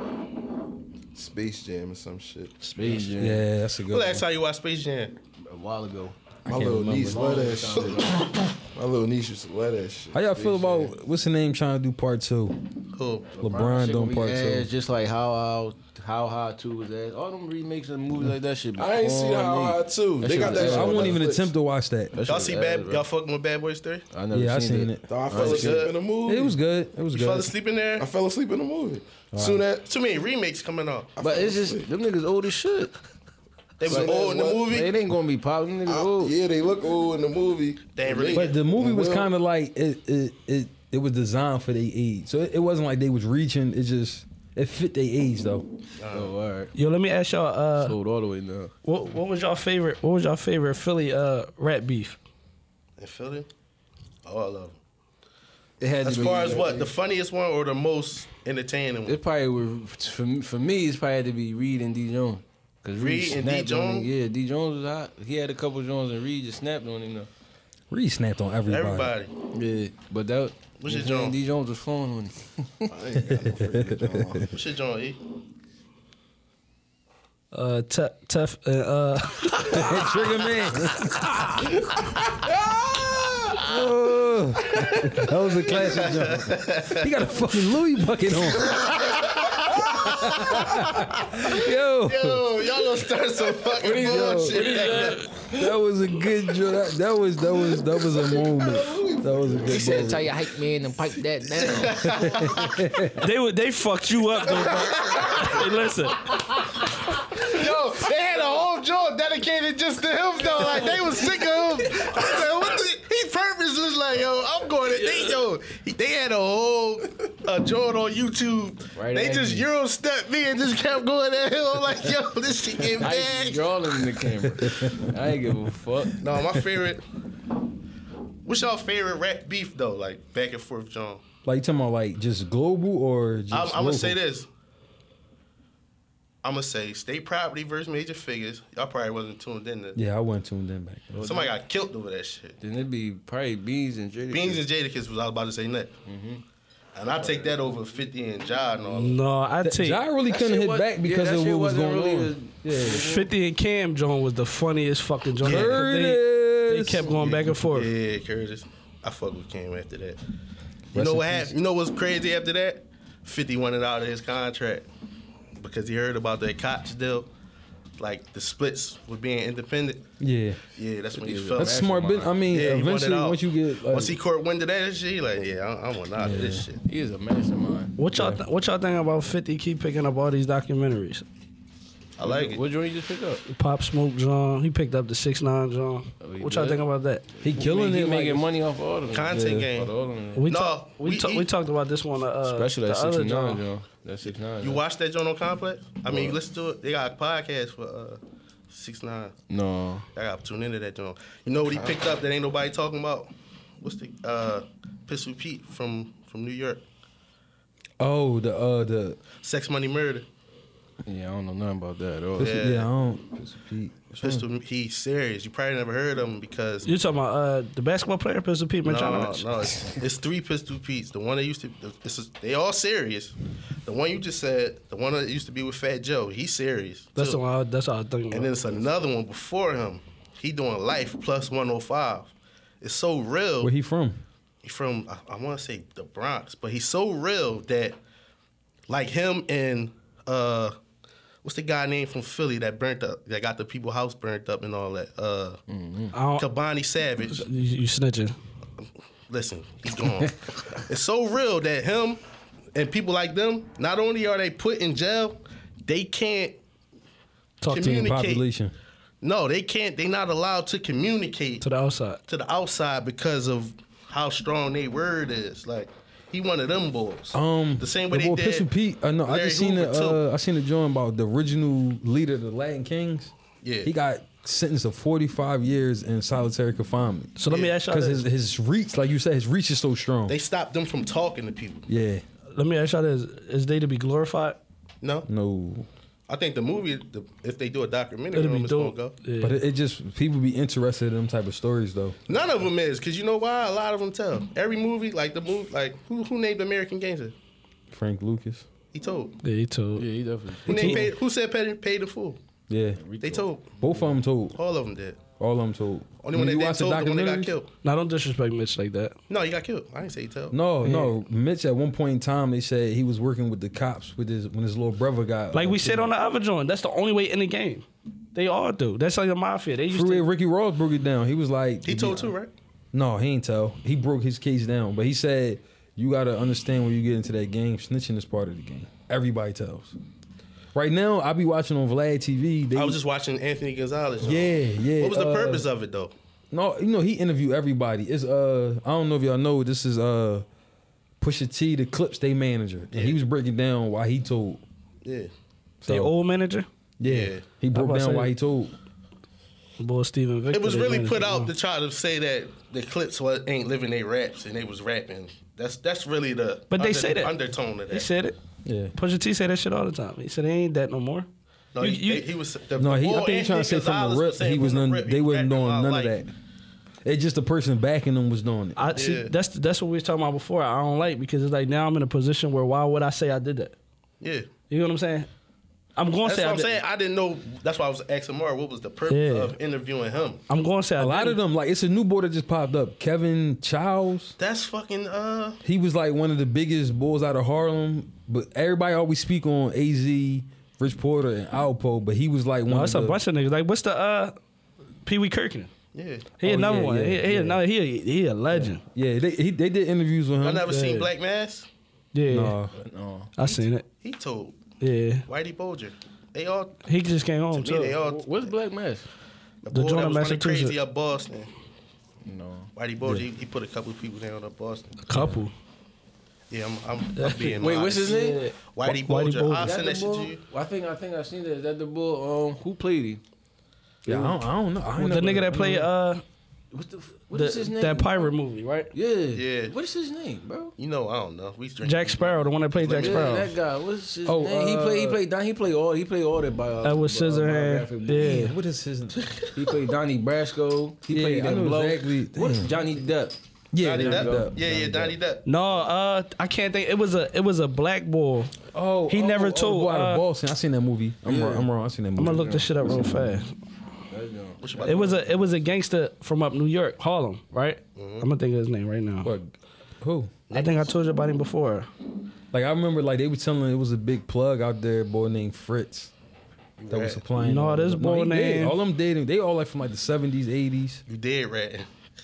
Space Jam or some shit. Space Jam. Yeah, that's a good one. Last time you watched Space Jam? A while ago. My can't little remember. niece love that shit. My little niece used to love that shit. How y'all feel Space Jam. about what's the name trying to do part two? Who? LeBron Shit doing gonna be part two. ass, just like how how how high two was ass. All them remakes of movies like that shit. Be I ain't seen How corny. High too. That They shit got was that ass. shit I on won't even Netflix. attempt to watch that. That shit Y'all was see ass, Bad? bro. Y'all fucking with Bad Boys three? I never Yeah, I seen, seen it. it. Dog, I Oh, fell it's asleep good. in the movie. It was good. It was You fell good. asleep in there? I fell asleep in the movie. Soon that Too many remakes coming out. But it's just them niggas old as shit. They was So old in the that's what- movie. It ain't gonna be pop. Them niggas I- old. yeah, they look old in the movie. They ain't really- But the movie was Well- kind of like it. It it it was designed for their age, so it, it wasn't like they was reaching. It just it fit their age though. Oh, all right. Yo, let me ask y'all. Uh, Sold all the way now. what what was y'all favorite? What was y'all favorite Philly uh rat beef? In Philly? All of them. It had As to far be, as what? The funniest one or the most entertaining one? It probably would for me, for me. It's probably had to be Reed and D Jones. Cause Reed Reed and D. snapped on him. Jones? Yeah, D Jones was hot. He had a couple Jones and Reed just snapped on him though. Reed snapped on everybody. Everybody. Yeah, but that. What's your D Jones? D Jones was flowing on him. I ain't got no freaking John. What's your joint, E? Uh, Tef, Tef, uh, uh Trigger Man. Oh, that was a classic jump. He got a fucking Louis bucket on. Yo, Yo, y'all gonna start some fucking bullshit. that was a good joke. That, that was that was that was a moment. That was a good. He said, moment. "Tell your hype man and pipe that down." they would they fucked you up though. Bro. Hey, listen. Yo, they had a whole joint dedicated just to him though. Like they was sick of him. Like, what the, he purpose was like, yo, I'm going to they yo. They had a whole uh, joint on YouTube. Right they at just me. Euro stepped me and just kept going at him. I'm like, yo, this shit get I ain't bad. drawing in the camera. I ain't give a fuck. No, my favorite. What's y'all favorite rap beef though? Like back and forth, John. Like you talking about like just global or just I'm, I'm gonna local? say this. I'm gonna say State Property versus Major Figures. Y'all probably wasn't tuned in. To, Yeah, I wasn't tuned in back then. Somebody got killed over that shit. Then it'd be probably Beans and Jada. Beans and Jadakiss was I was about to say next. Mm-hmm. And I take that over fifty and Ja and all. No, I That, take Ja really couldn't shit hit was- back because yeah, that of shit what was wasn't going really on. Yeah. fifty and Cam John was the funniest fucking joint. Yeah. ever. They, they Curtis. kept going back and forth. Yeah, Curtis. I fuck with Cam after that. You know what happened? You know what's crazy after that? fifty wanted out of his contract because he heard about that Koch deal. Like the splits with being independent. Yeah. Yeah, that's when he That's felt. That's smart. Bit. I mean, Yeah, he wanted eventually out. once you get like, Once he court winded that and shit, he like, yeah, I, I want out of this shit. He is a mastermind. What y'all th- what y'all think about fifty keep picking up all these documentaries? I like it. What joint you just pick up? Pop Smoke John, he picked up the six nine John. Oh, he What y'all did? think about that? he killing he it. making like, money off all of them. Content game. Off all of them. We No, talk, we, we- ta- he- we talked about this one. Uh, Especially that the other sixty-nine John. joint. That sixty-nine. You watch that joint on Complex? I mean, you listen to it. They got a podcast for uh, six nine. No. I got to tune into that joint. You know what he picked up that ain't nobody talking about? What's the uh, Pistol Pete from from New York? Oh, the uh the Sex, Money, Murder. Yeah, I don't know nothing about that at all. Pistol, Yeah. yeah. I don't. Pistol Pete. What's wrong? Pistol, he's serious. You probably never heard of him because You talking about uh, the basketball player Pistol Pete no, Michanovich? no, it's, it's three Pistol Petes. The one that used to, it's a, they all serious. The one you just said, the one that used to be with Fat Joe, he's serious. That's too. the one. I, that's what I was thinking And about. then it's another one before him. He doing Life plus one oh five. It's so real. Where he from? He from I, I want to say the Bronx, but he's so real that like him and uh what's the guy named from Philly that burnt up that got the people house burnt up and all that uh I don't, Kabani Savage. you, you snitching. Listen, he's gone. It's so real that him and people like them, not only are they put in jail, they can't Talk to Teen him Communicate. population. no, they can't they not allowed to communicate to the outside. to the outside because of how strong their word is. Like he one of them boys. Um, the same way the they boy did. Pistol Pete. I know. I Larry just seen Hoover, it. too. Uh, I seen a joint about the original leader of the Latin Kings. Yeah. He got sentenced to forty-five years in solitary confinement. So let me Yeah, ask y'all Because this. his, his reach, like you said, his reach is so strong. They stopped them from talking to people. yeah. Let me ask y'all this: is they to be glorified? No, No. I think the movie, the, if they do a documentary, It'll on be it's gonna dope. go. Yeah. But it, it just, people be interested in them type of stories, though. None of them is, cause you know why? A lot of them tell. Every movie, like the movie, like who who named American Gangster? Frank Lucas. He told. yeah, he told. Yeah, he definitely. Who named paid, Who said paid, paid in full? Yeah. They told. Both of them told. All of them did. All of them told. Only When one that you didn't watch the told the one that got documentaries- killed. Now don't disrespect Mitch like that. No, he got killed. I didn't say he told. No, no. Mitch at one point in time they said he was working with the cops with his when his little brother got Like we uh, said on the other joint, that's the only way in the game. They all do. That's like the mafia. They used For real, to. Ricky Ross broke it down. He was like He told too, right? No, he ain't tell. He broke his case down, but he said you got to understand when you get into that game. Snitching is part of the game. Everybody tells. Right now, I be watching on Vlad T V. They, I was just watching Anthony Gonzalez. yeah, yeah. What was the uh, purpose of it though? No, you know he interviewed everybody. It's uh, I don't know if y'all know. This is uh, Pusha T, the Clips Day manager, and he was breaking down why he told. Yeah. So, The old manager, yeah, Yeah. he broke about to down say- why he told. boy Steven Victor. It was they really managed put it, out huh? to try to say that the Clips was, ain't living their raps and they was rapping. That's that's really the But they say that. undertone of that. He said it. Yeah. Pusha T say that shit all the time. He said he ain't that no more. no, you- he, you- they- he was. The, No, the he. I boy think he trying to say Anthony from Gonzalez the rip, saying he was from the none. rip, They he wasn't rapping doing my none life. of that. It's just the person backing them was doing it. I see. Yeah. That's that's what we was talking about before. I don't like because it's like now I'm in a position where why would I say I did that? Yeah. You know what I'm saying? I'm going to That's say what I I'm did- saying. I didn't know. That's why I was asking Mar what was the purpose Yeah. of interviewing him. I'm going to say I A lot didn't. of them, like it's a new boy that just popped up. Kevin Childs. That's fucking. Uh, He was like one of the biggest bulls out of Harlem, but everybody always speak on A Z, Rich Porter, and Alpo. But he was like one No, of it's the. a bunch of niggas. Like, what's the uh, Pee Wee Kirkland? yeah. He Oh, another yeah, one. yeah, he, he, yeah. another, he, a, he a legend. Yeah, they he, they did interviews with him. I never Yeah. seen Black Mass. Yeah, No, No. I seen it. He told Yeah, Whitey Bulger. They all. he just came home To me, they too. all. What's Black Mass? The, The boy joint that in was running Massachusetts. crazy up Boston. No. Whitey Bulger. He, he put a couple of people down up Boston. Couple. Yeah, I'm. I'm, I'm being. Wait, what's his honest. name? Whitey Whitey Bulger. Bulger. I'll Is that send the that shit to bull? you. I think I think I seen that. Is that the bull? Um, who played him? yeah, I don't, I don't know. I ain't The never- nigga that played uh, What's the what the, is his name? that pirate movie, right? Yeah. Yeah. What is his name, bro? You know, I don't know. We drink. Jack Sparrow, the one that played Jack Yeah, Yeah, Sparrow. that guy. What's his Oh, name? he uh, played. He played. Don. He played all. He played all that bio. That was uh, Scissorhands. biographic movies. Yeah. What is his? He played Donnie Brasco. He Yeah, played I that know blow. exactly. What's Damn. Johnny Depp? Yeah, Donnie Donnie Depp. Depp. Yeah, yeah, Donnie Depp. No, uh, I can't think. It was a it was a black boy. Oh, He oh, never oh, told, Boy out uh, of Boston. I seen that movie. I'm Yeah. wrong. I'm wrong. I seen that movie. I'm gonna look this shit up real fast. What you about It to was do? a it was a gangster from up New York, Harlem, right? I'm gonna think of his name right now. What? Who? I think I told you about him before. Like I remember, like they were telling it was a big plug out there, a boy named Fritz, that was Right. supplying. No, all this them. boy he did. named- all them dating. They all like from like the seventies, eighties. You dead ratting.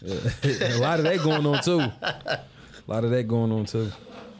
A lot of that going on too. A lot of that going on too.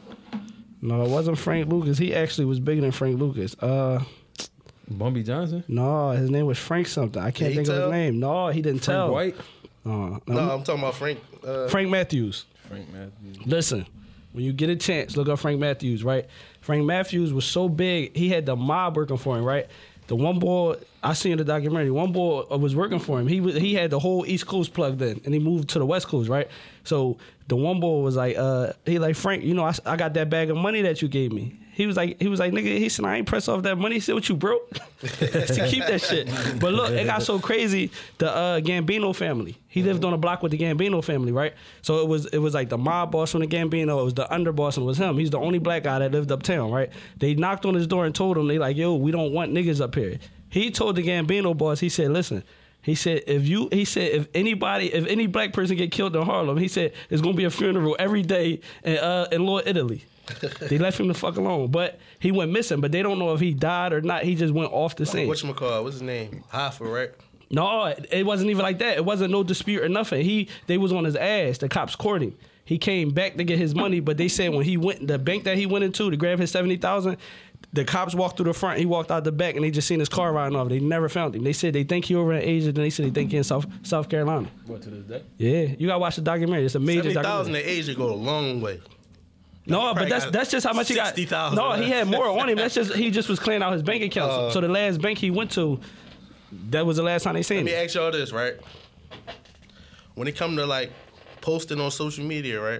No, it wasn't Frank Lucas. He actually was bigger than Frank Lucas. Uh, Bumpy Johnson, no, his name was Frank something. I can't Did he think of tell? his name. No, he didn't Frank tell. White. Uh, No, I'm talking about Frank. Uh, Frank Matthews. Frank Matthews. Listen, when you get a chance, look up Frank Matthews, right? Frank Matthews was so big, he had the mob working for him, right? The one boy I seen in the documentary, one boy was working for him. He was he had the whole East Coast plugged in, and he moved to the West Coast, right? So the one boy was like, uh, he like Frank, you know, I, I got that bag of money that you gave me. He was like, he was like, nigga, he said, I ain't press off that money. He said, what you broke? to keep that shit. But look, it got so crazy. The uh, Gambino family. He lived on a block with the Gambino family, right? So it was it was like the mob boss from the Gambino. It was the underboss, and it was him. He's the only black guy that lived uptown, right? They knocked on his door and told him, they like, yo, we don't want niggas up here. He told the Gambino boss, he said, listen. He said, if you, he said, if anybody, if any black person get killed in Harlem, he said, there's gonna be a funeral every day in, uh, in Lord Italy. They left him the fuck alone, but he went missing. But they don't know if he died or not. He just went off the scene. whatchamacallit, what's his name? Hoffa, right? No, it, it wasn't even like that. It wasn't no dispute or nothing. He, they was on his ass. The cops caught him. He came back to get his money, but they said when he went, the bank that he went into to grab his seventy thousand, the cops walked through the front. He walked out the back, and they just seen his car riding off. They never found him. They said they think he over in Asia, then they said they think he in South South Carolina. What to this day? Yeah, you gotta watch the documentary. It's a major Seventy thousand documentary. in Asia go a long way. No, but probably that's got that's just how much he got. sixty thousand. No, he had more on him. That's just he just was clearing out his bank accounts. Uh, so the last bank he went to, that was the last time they seen Let me him. ask y'all this, right? When it come to like posting on social media, right?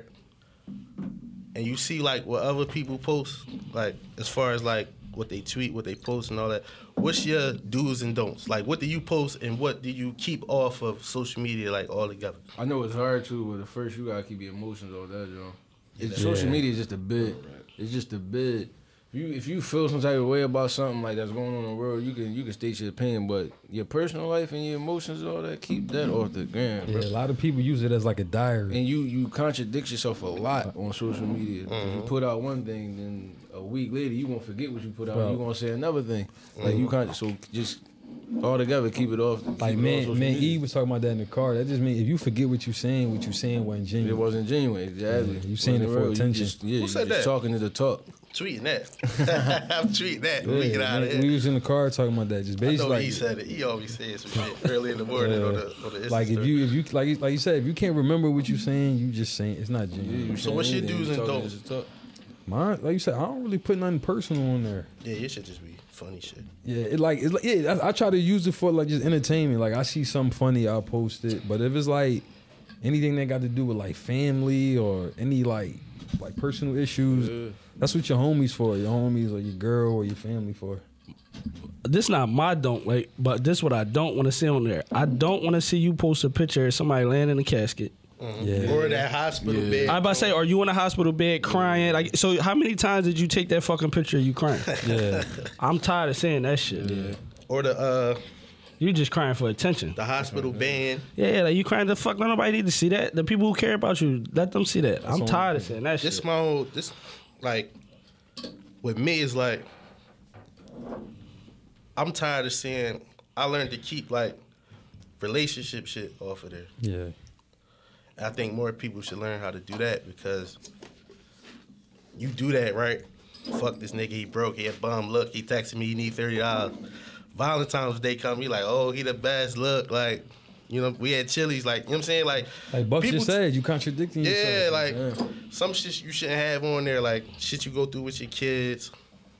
And you see like what other people post, like as far as like what they tweet, what they post and all that, what's your do's and don'ts? Like what do you post and what do you keep off of social media like all together? I know it's hard too, but at first you gotta keep your emotions off that, Joe. It's social media is just a bit. It's just a bit. If you if you feel some type of way about something like that's going on in the world, you can you can state your opinion, but your personal life and your emotions and all that, keep that off the ground, Yeah, bro. a lot of people use it as like a diary. And you you contradict yourself a lot on social media. If you put out one thing, then a week later you gonna forget what you put out. Bro. You gonna say another thing. Like you can't. So just all together, keep it off. Keep Like it off man, social man, media. E was talking about that in the car. That just means if you forget what you saying, what you saying wasn't It genuine. wasn't genuine. Exactly. Yeah, you saying it Wasn't for real. You attention. just- yeah, Who you said just that? talking to the talk. Tweeting that. I'm tweeting that. Yeah, we get out of man, here. we was in the car talking about that. Just I know basically, he said it. He always says some shit early in the morning on the on the Insta like if story. you if you like you- like you said, if you can't remember what you saying, you just saying it's not genuine. So what's your do's and don'ts? Mine, like you said, I don't really put nothing personal on there. Yeah, it should just be funny shit. Yeah, it like it's like yeah. I, I try to use it for like just entertainment. Like I see something funny, I'll post it. But if it's like anything that got to do with like family or any like like personal issues, that's what your homies for. Your homies or your girl or your family for. This not my don't like, but this what I don't want to see on there. I don't want to see you post a picture of somebody laying in a casket Yeah. Or that hospital Yeah. bed. I about to say, are you in a hospital bed crying? Like, so how many times did you take that fucking picture of you crying? Yeah. I'm tired of seeing that shit. Yeah. Or the uh You just crying for attention. the hospital band. Yeah, like you crying the fuck. Don't nobody need to see that. The people who care about you, let them see that. I'm tired of seeing that This shit. my whole this like with me is like I'm tired of seeing I learned to keep like relationship shit off of there. Yeah. I think more people should learn how to do that because you do that, right? Fuck this nigga, he broke, he had bum look, he texted me, he need thirty dollars. Valentine's Day come, he like, oh, he the best look, like, you know, we had Chili's, like, you know what I'm saying? Like, Like Buck people just said, you contradicting yeah, yourself. like, Yeah. some shit you shouldn't have on there, like, shit you go through with your kids.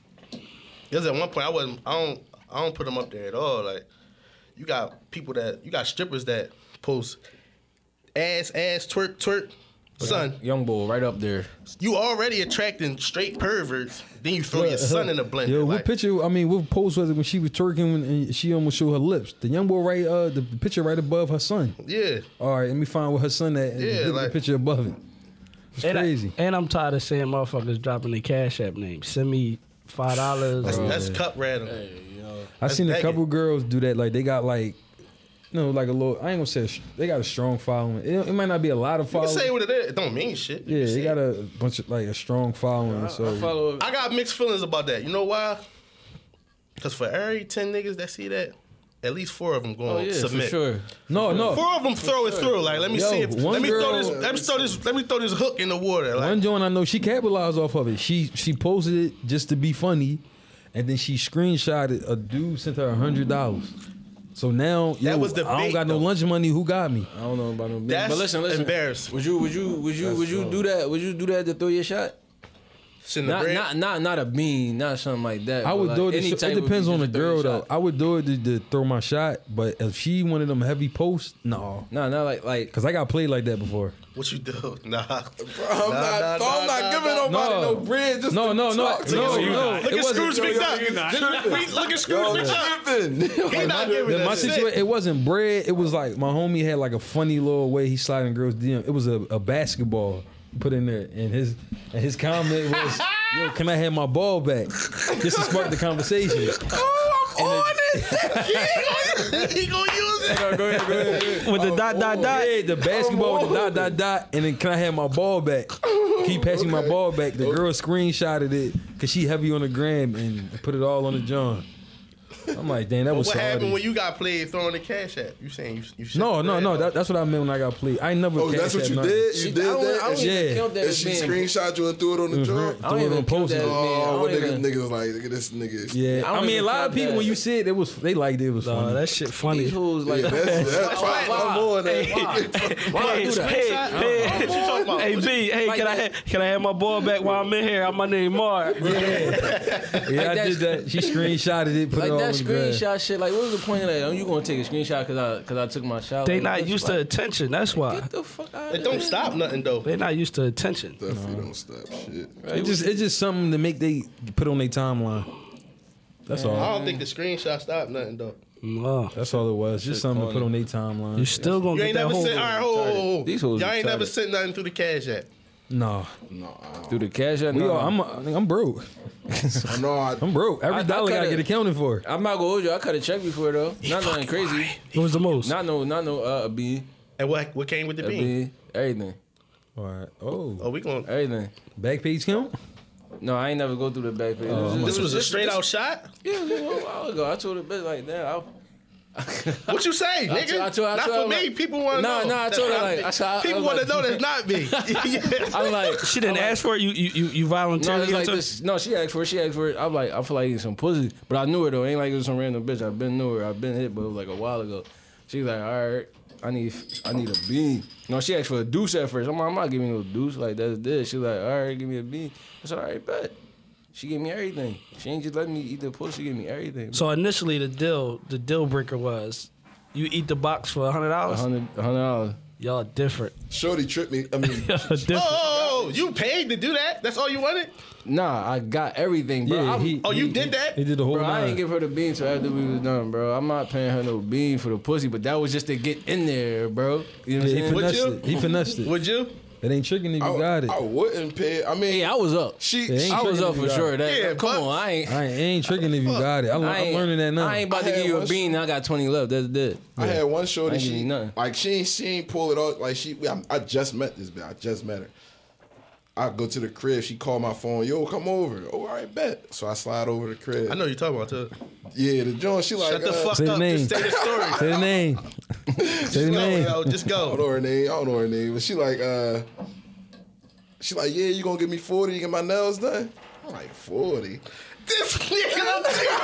Because at one point, I wasn't, I don't, I don't put them up there at all. Like, you got people that, you got strippers that post ass, ass, twerk, twerk. Son, Young boy, right up there. you already attracting straight perverts. Then you throw your son in the blender. Yo, what like, picture? I mean, what post was it when she was twerking and she almost showed her lips? The young boy right, uh, the picture right above her son. yeah. All right, let me find where her son at. And Yeah, get the like- picture above it. It's and, crazy. I, and I'm tired of seeing motherfuckers dropping their Cash App name. Send me five dollars. That's, that's cup rattle. I seen a begging. couple girls do that. Like they got like, you know, like a little. I ain't gonna say a, they got a strong following. It, it might not be a lot of You can followers. say what it is. It don't mean shit. You Yeah, can they say got it. a bunch of like a strong following. I So follow. I got mixed feelings about that. You know why? Because for every ten niggas that see that, at least four of them going Oh to yeah, submit. for sure. no, no. Four of them throw it through. Like, let me Yo, see if one let me girl- throw this. Let me throw this. Let me throw this hook in the water. Like, One joint I know she capitalized off of it. She she posted it just to be funny, and then she screenshotted a dude sent her a hundred dollars. So now yo, That was the I don't bait, got no though. lunch money. Who got me? I don't know about no. That's but listen, listen. embarrassing. Would you? Would you? Would you? Would you do that? Would you do that to throw your shot? send the Not, bread. not, not, not a bean, not something like that. I but would like do it. any To, type it of depends bean, on the just throw your girl though. shot. I would do it to, to throw my shot, but if she one of them heavy posts, no, Nah, not like like. because I got played like that before. What you do? Nah. I'm not, Nah, I'm nah, not nah, giving nah. nobody No. no bread. Just No, to no, no, talk to no, you. no. Look It at wasn't. Scrooge McDuck. Look at Scrooge Yo, McDuck. tripping. He not giving The- my that shit. situation, it wasn't bread. It was like my homie had like a funny little way he sliding girls' D M. It was a, a basketball put in there, and his and his comment was, "Yo, can I have my ball back?" Just to spark the conversation. Oh, I'm on it. He gonna use it. Go ahead, go ahead. With the dot, dot, dot. Yeah, the basketball with the dot dot dot, and then can I have my ball back? Keep passing my ball back. The girl screenshotted it because she heavy on the gram and put it all on the John. I'm like, damn, that was What so happened hard. when you got played throwing the cash app? You saying you you sent No, the no, bread no. off. That, that's what I meant when I got played. I ain't never. Oh, that's cashed what that you nothing. did? You See, did I don't, I that? don't And even Yeah. count that And as she being. screenshot you and threw it on the joint? I don't Threw it even on count post that it. as being. I Oh, don't what niggas, even- niggas like, look at this nigga. Yeah, I I, don't mean, a even lot of count people that. when you said it was, they liked it. It was Nah, funny. that shit funny. These hoes like. Yeah, that's, that's Why- fine. why- I'm on that. Why Hey, do that? hey, hey, What you talking about? hey, What you- B, hey, Like can I that. have, can I have my ball back while I'm in here? I'm my name Mark. Yeah, I that's- did that. She screenshotted it, put Like it all that on the gram. screenshot shit. Like, what was the point of that? Oh, you gonna take a screenshot because I because I took my shot? They Like, not that's used to like, attention. That's why. Get the fuck out. It don't stop nothing though. They not used to attention. Definitely don't stop shit. It's just, it's just something to make they put on their timeline. That's I all. don't think the screenshot stopped nothing though. No. That's all it was. Just something to put on their timeline. You still gonna You get ain't that never whole. sent. All right, hold, hold, hold. These hoes Y'all ain't never retarded. sent nothing through the cash app. No, Through the cash app. we No. all, I'm, I'm broke. I know I, I'm broke. Every I- I dollar gotta coulda- get accounted for. I'm not gonna hold you. I cut a check before though. Not nothing crazy. What was the most? Not no, not no. Uh, a bean, And what what came with the a bean? bean, everything, All right. Oh, Oh, we going. everything. back page count. No, I ain't never go through the back page. Oh, This was a straight out shot. Yeah, yeah, a while ago. I told the bitch like that. I, What you say, nigga? told- I told- I not told for her, me. like- People want to Nah, know. nah, I That's told her, not like, me. I said- I- I people was want to like- know that's not me. Yeah. I'm like, She didn't ask for it. You you you, you no, voluntarily. it's like took- this. No, she asked for it. She asked for it. I'm like, I feel like eating some pussy, but I knew her though. It ain't like it was some random bitch. I've been knew her. I've been hit, but it was like a while ago. She's like, all right, I need, I need a bean. No, she asked for a deuce at first. I'm like, I'm not giving you no deuce. Like that's this. She's like, all right, give me a bean. I said, all right, bet. She gave me everything. She ain't just let me eat the pussy. She gave me everything. So initially, the deal, the deal breaker was, you eat the box for a hundred A dollars. hundred, a hundred dollars. Y'all different. Shorty tripped me. I mean, Y'all different. Oh, Oh, you paid to do that? That's all you wanted? Nah, I got everything, bro. Yeah, I'm- he, Oh, you he- did that? He did the whole Bro, I nine. ain't give her the bean till after we was done, bro. I'm not paying her no bean for the pussy, but that was just to get in there, bro. You know what Yeah, he I'm saying? finessed you? it. He finessed it. Would you? It ain't tricking if you I, got it. I wouldn't pay. I mean, Yeah, I was up. she. It ain't I was tricking up if you for got sure. it. That, Yeah, come but- on, I ain't. I ain't, it ain't tricking if you got it. I, I I'm ain't- learning that now. I ain't about to I give had you a one bean. I got twenty left. That's it. I had one shorty. I ain't give She you nothing. like she ain't she ain't pull it off. Like she, I, I just met this bitch. I just met her. I go to the crib. She called my phone. Yo, come over. Oh, all right, bet. So I slide over to the crib. I know you're talking about too. Yeah, the joint. She like, Shut the uh, fuck Say the up. name. Just say the story. Say the name. Say the Go, name. yo, just I don't know go. her name. I don't know her name. But she like, uh, she like, yeah, you gonna give me forty to get my nails done? I'm like, forty. This nigga.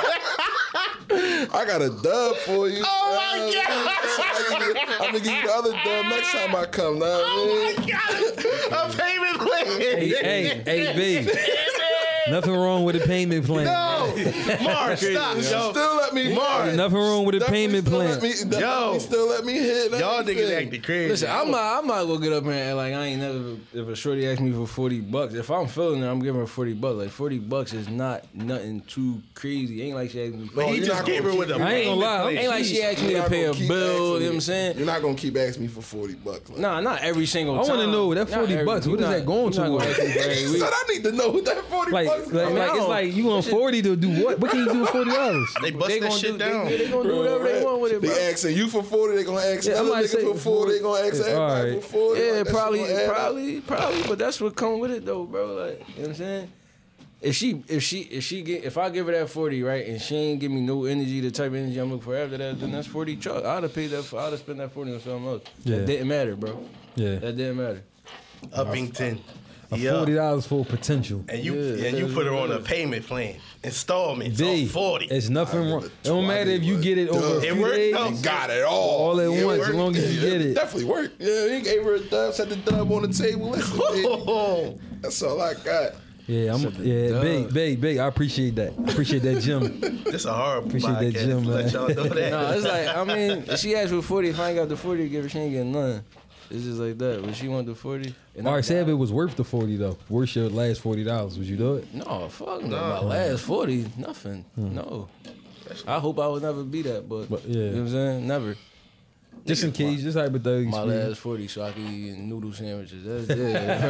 I got a dub for you. Oh my Uh, God. I'm gonna give you the other dub next time I come. Now, Oh man. my God. A payment plan. Hey, hey, B. Nothing wrong with a payment plan. No. Mark, stop, yo. Still let me. Mark. Nothing wrong with a Definitely payment still plan. Let me, definitely Yo. still let me hit. Y'all niggas everything. acting crazy. Listen, I'm not. I'm not gonna get up here and act like I ain't never. If a shorty asks me for forty bucks, if I'm feeling it, I'm giving her forty bucks. Like forty bucks is not nothing too crazy. Ain't like she asked me. But he you're just not gave gonna her with a keep- I ain't gonna lie, payment Ain't plan. like she asked me You're to not pay a gonna keep bill. You know asking what I'm me- saying? You're not gonna keep asking me for forty bucks. Like. Nah, not every single I time. wanna know that Not forty every- bucks, you what is not- that going you not gonna towards? ask me for every week. Son, I need to know what that forty Like, bucks. like, is. like it's like you want forty to do what? What can you do with forty dollars? They bust They that gonna shit do, down. They, they gonna do whatever they want with it, bro. They asking you for forty, they gonna ask Yeah, I another might nigga say for forty, they gonna ask Yeah, everybody alright. for forty. Yeah, like, that shit probably, gonna add up. probably, probably. But that's what come with it, though, bro. Like, you know what I'm saying? If she, if she, if she get, if I give her that forty, right, and she ain't give me no energy, the type of energy I'm looking for after that, then that's forty truck. I'd have paid that. For, I'd have spent that forty on something else. Yeah. That didn't matter, bro. Yeah, That didn't matter. Uppington. a Yeah. forty dollars for potential. And you Yeah, and you that's put her what on it a is. payment plan, installments, B, on forty. it's nothing wrong. It don't Twat matter if you was get it over a dumb. few It worked, days. though. You got it all. All at Yeah, it once, as worked. long as you Yeah, get it. Definitely worked. Yeah, he gave her a dub, set the dub on the table. Listen, baby. Oh, That's all I got. Yeah, I'm. Yeah, dub. big, big, big. I appreciate that. I appreciate that, Jim. this a horrible Appreciate that podcast. gym, Let man. y'all know that. No, it's like I mean, if she asked for forty. If I ain't got the forty to give her, she ain't getting none. It's just like that. But she want the forty. And All I- right, say if it was worth the forty though. Worth your last forty dollars, would you do it? No, fuck no. My last forty, nothing. No. I hope I would never be that, but, But, yeah. you know what I'm saying? Never. Just in case, just hypothetically. My speaking. last forty so I can eat noodle sandwiches. That's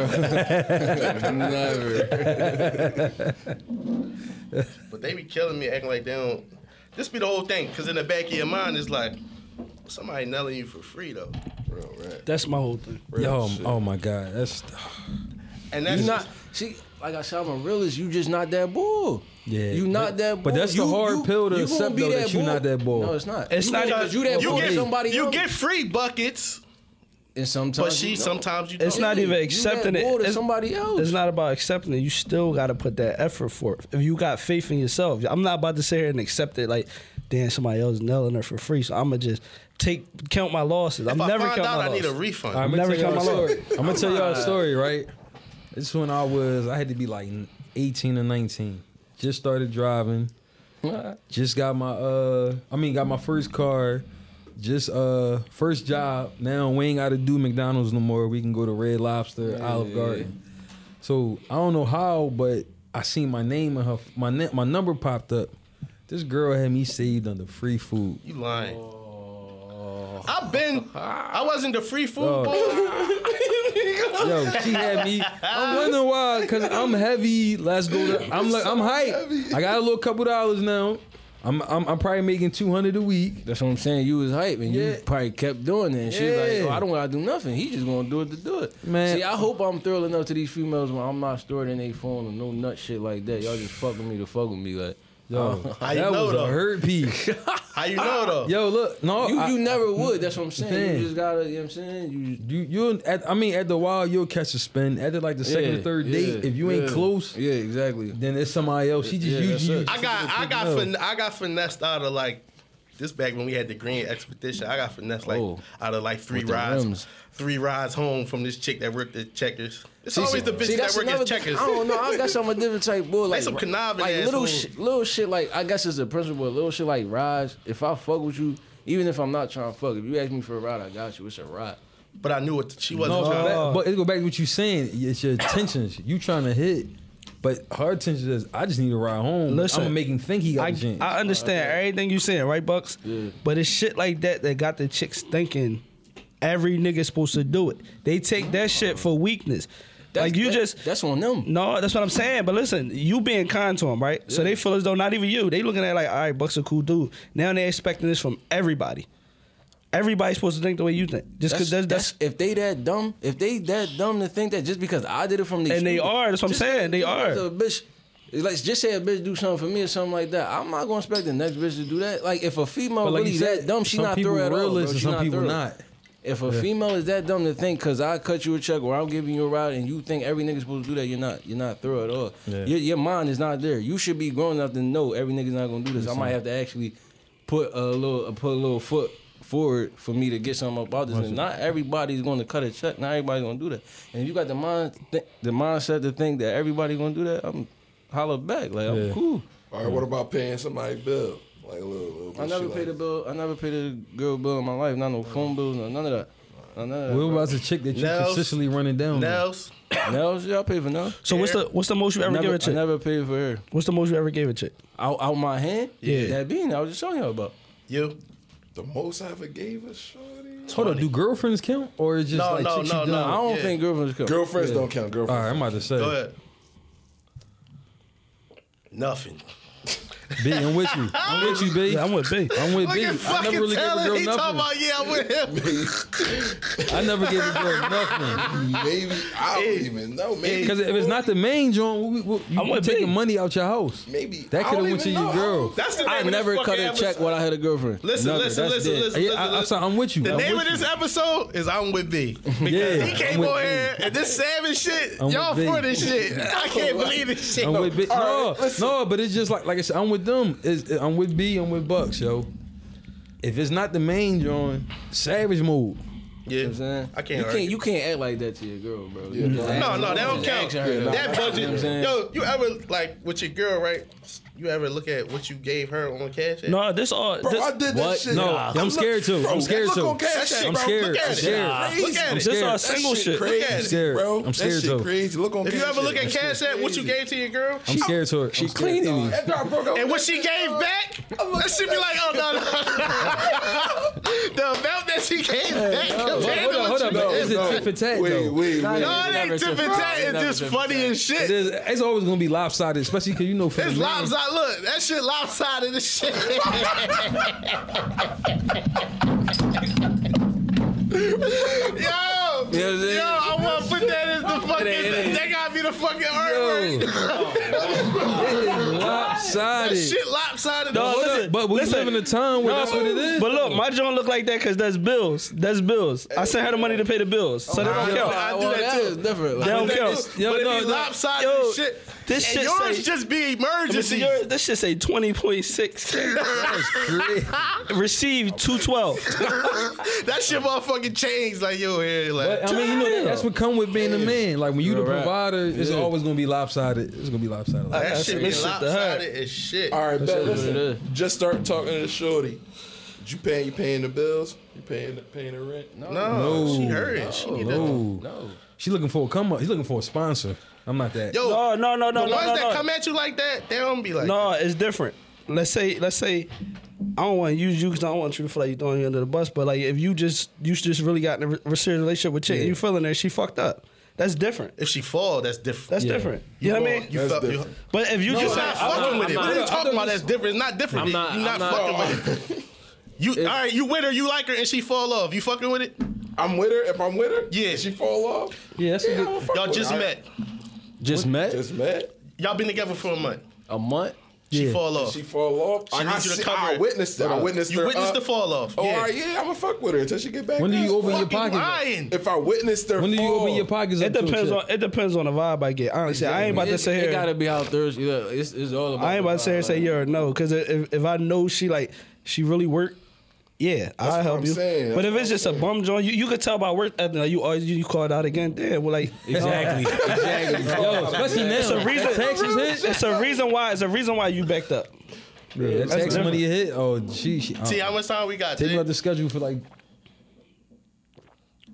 it. Never. But they be killing me, acting like they don't. This be the whole thing, because in the back of your mind is like, somebody nailing you for free though. Real right. That's my whole thing. Yo, oh my God, that's And that's You not see, like I said, I'm a realist. You just not that bull. yeah. You not but, that bull. But that's the You- hard you- pill to you gonna accept be though that you bull. not that bull. No, it's not. It's you not because even- you that you bull. get somebody you else. get free buckets, and sometimes but she you don't. sometimes you. It's don't. not even You accepting that it. bull to It's- somebody else. It's not about accepting it. You still got to put that effort for it. If you got faith in yourself, I'm not about to sit here and accept it like, damn, somebody else nailing her for free. So I'm gonna just take count my losses. I'm If I never find count out, my I need a losses. refund. All right, I'm Never gonna tell y'all a come story. I'm gonna tell y'all a story, right? This is when I was, I had to be like eighteen or nineteen. Just started driving. Just got my, uh, I mean, got my first car. Just uh, first job. Now we ain't got to do McDonald's no more. We can go to Red Lobster, Olive Garden. So I don't know how, but I seen my name and her, my ne- my number popped up. This girl had me saved under free food. You lying? I've been. I wasn't the free food Oh. boy. Yo, she had me. I'm wondering why, cause I'm heavy. Let's go. To, I'm like, I'm hype. I got a little couple dollars now. I'm, I'm, I'm probably making two hundred a week. That's what I'm saying. You was hype, and Yeah. you probably kept doing it. And she was like, Yeah. "Oh, I don't gotta do nothing. He just gonna do it to do it." Man. See, I hope I'm thorough enough to these females when I'm not stored in their phone or no nut shit like that. Y'all just fuck with me to fuck with me, like. Yo, How you that know was though? a hurt piece. How you know though? Yo, look, no, You, I- you never would. That's what I'm saying. Man. You just gotta, you know what I'm saying? You you you at, I mean, at the while you'll catch a spin. After like the second Yeah, or third yeah, date, if you ain't yeah. close, Yeah, exactly. then it's somebody else. She just Yeah, used that's you. it. I got I got No. fin- I got finessed out of like this back when we had the Green Expedition. I got finessed like Oh. out of like three With the rides, rims. three rides home from this chick that worked at Checkers. It's See, always see- the bitches see, that that's work another- at Checkers. I don't know. I got some different type bull. Like some conniving like little assholes. shit, little shit. Like I guess it's a principle. Little shit like rides. If I fuck with you, even if I'm not trying to fuck, if you ask me for a ride, I got you. It's a ride. but I knew what she wasn't No, trying but, to. back, but it go back to what you saying. It's your intentions. You trying to hit, but her intention is I just need to ride home. Listen, I'm gonna make him think he got I, a chance. I understand everything you saying, right, Bucks? Yeah. But it's shit like that that got the chicks thinking every nigga supposed to do it. They take that shit for weakness. That's, like you that- just that's on them. no, that's what I'm saying. But listen, you being kind to them, right? So they feel as though not even you. They looking at it like, all right, Buck's a cool dude. Now they expecting this from everybody. Everybody's supposed to think the way you think. Just because That's, that's, that's that's if they that dumb, if they that dumb to think that just because I did it from the And they are, that's what I'm just saying, they just are. because a bitch, it's like just say a bitch do something for me or something like that. I'm not gonna expect the next bitch to do that. Like if a female But like really you said, that dumb, she some not people thorough at all. Bro. realist and She some not people thorough. not. If a female is that dumb to think because I cut you a check or I'm giving you a ride and you think every nigga's supposed to do that, you're not. You're not thorough at all. Yeah. Your, your mind is not there. You should be grown enough to know every nigga's not gonna do this. I might have to actually put a little put a little foot forward for me to get something about this. And not everybody's going to cut a check. Not everybody's going to do that. And if you got the mind, th- the mindset to think that everybody's going to do that, I'm holler back. Like I'm Yeah. cool. All right, what about paying somebody's bill? Like a little, little bit I never shit paid a like bill. I never paid a girl bill in my life. Not no phone bills. No, none of that. None of that. What bro. about the chick that you Nails. consistently running down? Nails. Nails? Yeah, I pay for nails. so. What's the what's the most you ever I give never, a chick? I never paid for her. What's the most you ever gave a chick? Out, out my hand? Yeah. That bean I was just showing you about. You. the most I ever gave a shorty. Hold on, do girlfriends count or is just No, like no, chicks no, you no. done? I don't Yeah. think girlfriends come. Girlfriends Yeah. don't count. All Girlfriends. right, I'm about to say. Go ahead. Nothing. B, I'm with you. I'm with you, B. Yeah, I'm with B. I'm with Look B. at I fucking never really gave a Taylor. girl He talking nothing. about, yeah, I'm with him. I never gave a girl nothing. Maybe I don't even know. Maybe Because if it's not the main joint, we, we, you I'm with taking B. money out your house. maybe That I could have don't went to even your know. girl. That's the name I of this never cut fucking a check episode. when I had a girlfriend. Listen, Never. listen, That's listen, dead. listen, Yeah, listen, I, I, listen. I'm with you. The I'm name with of this you. episode is I'm with B. Because Yeah, he came I'm with on B. here and this savage shit, I'm y'all with B. for this shit. I can't believe this shit. I'm with B. All No, right, listen. no, but it's just like like I said, I'm with them. It's, I'm with B. I'm with Bucks, yo. If it's not the main joint, savage mode. Yeah, You know what I'm saying? I can't You argue. can't. You can't act like that to your girl, bro. Yeah, You just no, ask No, her- no, that don't just count. ask her Yeah, that. nah, That You know what I'm budget, saying? yo, you ever like with your girl, right? You ever look at what you gave her on Cash App? No, this all. Bro, this, I did that What? shit. No, Nah. I'm Look- scared too. bro, I'm scared look too. on Cash That App, shit- I'm bro. scared. Look I'm at it. scared. Look at I'm it. This all scared. single That shit. Crazy, Look at it. Scared. bro. I'm That scared, shit too. crazy. Look on If you Cash ever look App. at Cash App, what you gave to your girl? I'm scared to it. She I'm scared. cleaning me. After I broke up And with what she that gave girl, back, that should be like, oh no, no. The amount that she gave back compared Hold to on, hold what on. you but gave. Is it tit for tat Wait, though? wait, Nah, wait. No, It's it never ain't tip and tit for tat. tat. It's Never just tit for funny tat. as It shit. is, it's always gonna be lopsided, especially because you know for It's the man. lopsided. Look, that shit lopsided as shit. Yo, You know what I'm saying? yo, I want to put that as the fucking. It ain't- That gotta be the fucking artwork. It is That lopsided. shit lopsided. No, as listen, shit. But we listen. live in a time where that's what it is. But look, my joint look like that because that's bills. That's bills. I sent her the money to pay the bills, so they don't I- count. I do Well, that that too. is different. They don't But count. it's- Yo, but no, it be no. lopsided Yo, as shit. this and shit yours say- just be Let me see emergency. your, this shit say twenty point six. Received two twelve. That shit motherfucking changed. Like yo, here, like. But, I mean, you know, that's what come with being a man. Like when you the Real rap. provider, it's Yeah. always gonna be lopsided. It's gonna be lopsided. Like, I that gotta shit send be this shit to her. lopsided as shit. All right, bet. is what it Listen, is. just start talking to the shorty. Did you paying? You paying the bills? You paying? Paying the rent? No, No. she heard it. She need to. no, No. she looking for a come up. He's looking for a sponsor. I'm not that. Yo, No, no, no, no, the no, ones no, that no. come at you like that, they don't be like. No, it's different. Let's say, let's say, I don't want to use you because I don't want you to feel like you're throwing you under the bus. But like, if you just you just really got in a re- serious relationship with chick and you feeling her, she fucked up. That's different. If she fall, that's different. That's Yeah. different. You, know what I mean? You That's felt, you, different. But if you you're just not I'm fucking not- with it. I'm What are you not- talking about? That's different. It's not different. I'm not- You're not, I'm not- fucking with it. You all right? You with her? You like her, and she fall off. You fucking with it? I'm with her. If I'm with her, Yeah. and she fall off. Yeah, that's a Yeah, good. I'ma fuck Y'all with just her. met. Just met? Just met. Y'all been together for a month. A month? She Yeah. fall off. She fall off. She I, needs I, you to see- cover I it. witnessed it. I witnessed You her. witnessed uh, the fall off. Oh, yeah. all right, yeah, I'm gonna fuck with her until she get back. When do you up. open your Fucking pocket? lying. If I witnessed her, When do you fall, open your pockets up? It to a depends chick? on it depends on the vibe I get. Honestly, I ain't about to It, say it here. gotta be how thirsty. Yeah, it's, it's all about. I ain't about to say her say yeah or no because if if I know she like she really work. Yeah, I'll what help I'm you. saying. But That's if what it's I'm just a saying. bum joint, you, you could tell by work ethic. Like you always you call it out again. Damn, well like Exactly. exactly. Yo, especially now. it's a reason. Taxes hit. It's a reason why. It's a reason why you backed up. Yeah, that tax different. money hit. Oh, she. she uh, See how much time we got? take me Jay? out the schedule for like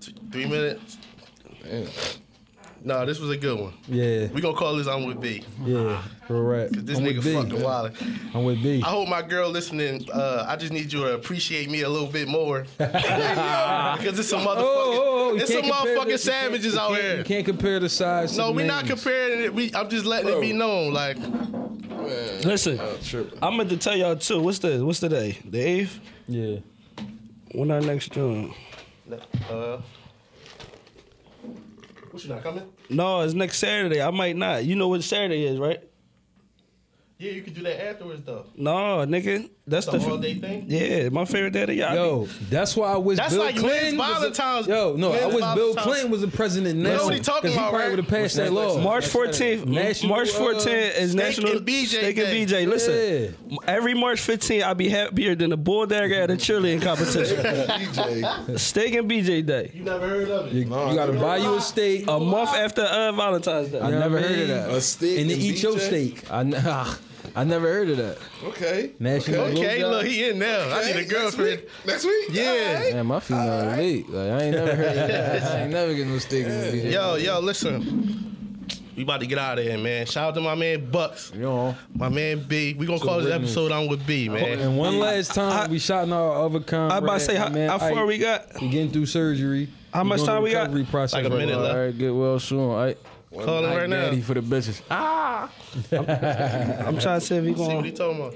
Three minutes. Damn. No, this was a good one. Yeah, We gonna call this I'm with B. yeah, real rap. This I'm nigga with B. fucking wild. I'm with B. I hope my girl listening, uh, I just need you to appreciate me a little bit more. Because it's some motherfucking, Oh, oh, oh, you it's some can't compare motherfucking the- you savages can't- out you can't- here. You can't compare the size. No, to the we not names. comparing it. We, I'm just letting it be known. Like, Listen, Tripping. I'm meant to tell y'all too. What's the what's the day? The eighth. Yeah. When our next joint? uh, what you not coming? No, it's next Saturday. I might not. You know what Saturday is, right? Yeah, you could do that afterwards though. No, nigga. That's The the all day thing. Yeah, my favorite day of the y'all. Yo, that's why I wish That's Bill like Clinton Men's was a- Valentine's- Yo, no, I Men's wish Bill Valentine's- Clinton was the president now. know what he talking 'cause about, He probably right? would have passed that law. March fourteenth. National, March uh, fourteenth is Steak National and B J Steak and Day. B J. Listen, every March fifteenth, I'll be happier than a bulldog at a cheerleading competition. D J. Steak and B J Day. You never heard of it? You, you gotta buy you a steak A month after uh, Valentine's Day. I know never what I heard of mean? that. A steak and then and eat your B J? steak. I, n- I never heard of that. Okay. National Okay, blowjob. look, he in there. I need a Next girlfriend. week? Next week? Yeah. Alright. Man, my female elite. Like I ain't never heard of that. I ain't never getting no stick in the B J. Yo, yo, listen. We about to get out of here, man. Shout out to my man Bucks, You know, my man B. We gonna call this witness. episode I'm with B, man. And one last time, I- we shouting our other comrade. I about to say, how, man, how far Ike. we got? He getting through surgery. How He much doing time the we got? recovery Process Like a right minute now. left. all right, get well soon. All right. Call him Ike right now. Daddy for the bitches. Ah. I'm trying to see if he See what going. he talking about.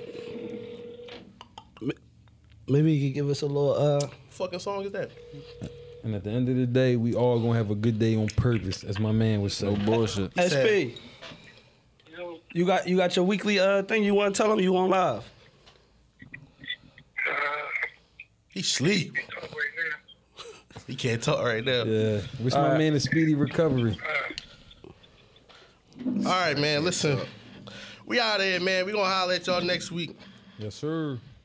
Maybe he could give us a little. uh Fucking song is that? And at the end of the day, we all gonna have a good day on purpose, as my man would say. No bullshit. S P. You got you got your weekly uh thing you want to tell him you on live. He sleep. He can't talk right now. Yeah. Wish All my right. man a speedy recovery. All right, man. Listen, we out of here, man. We gonna holler at y'all next week. Yes, sir.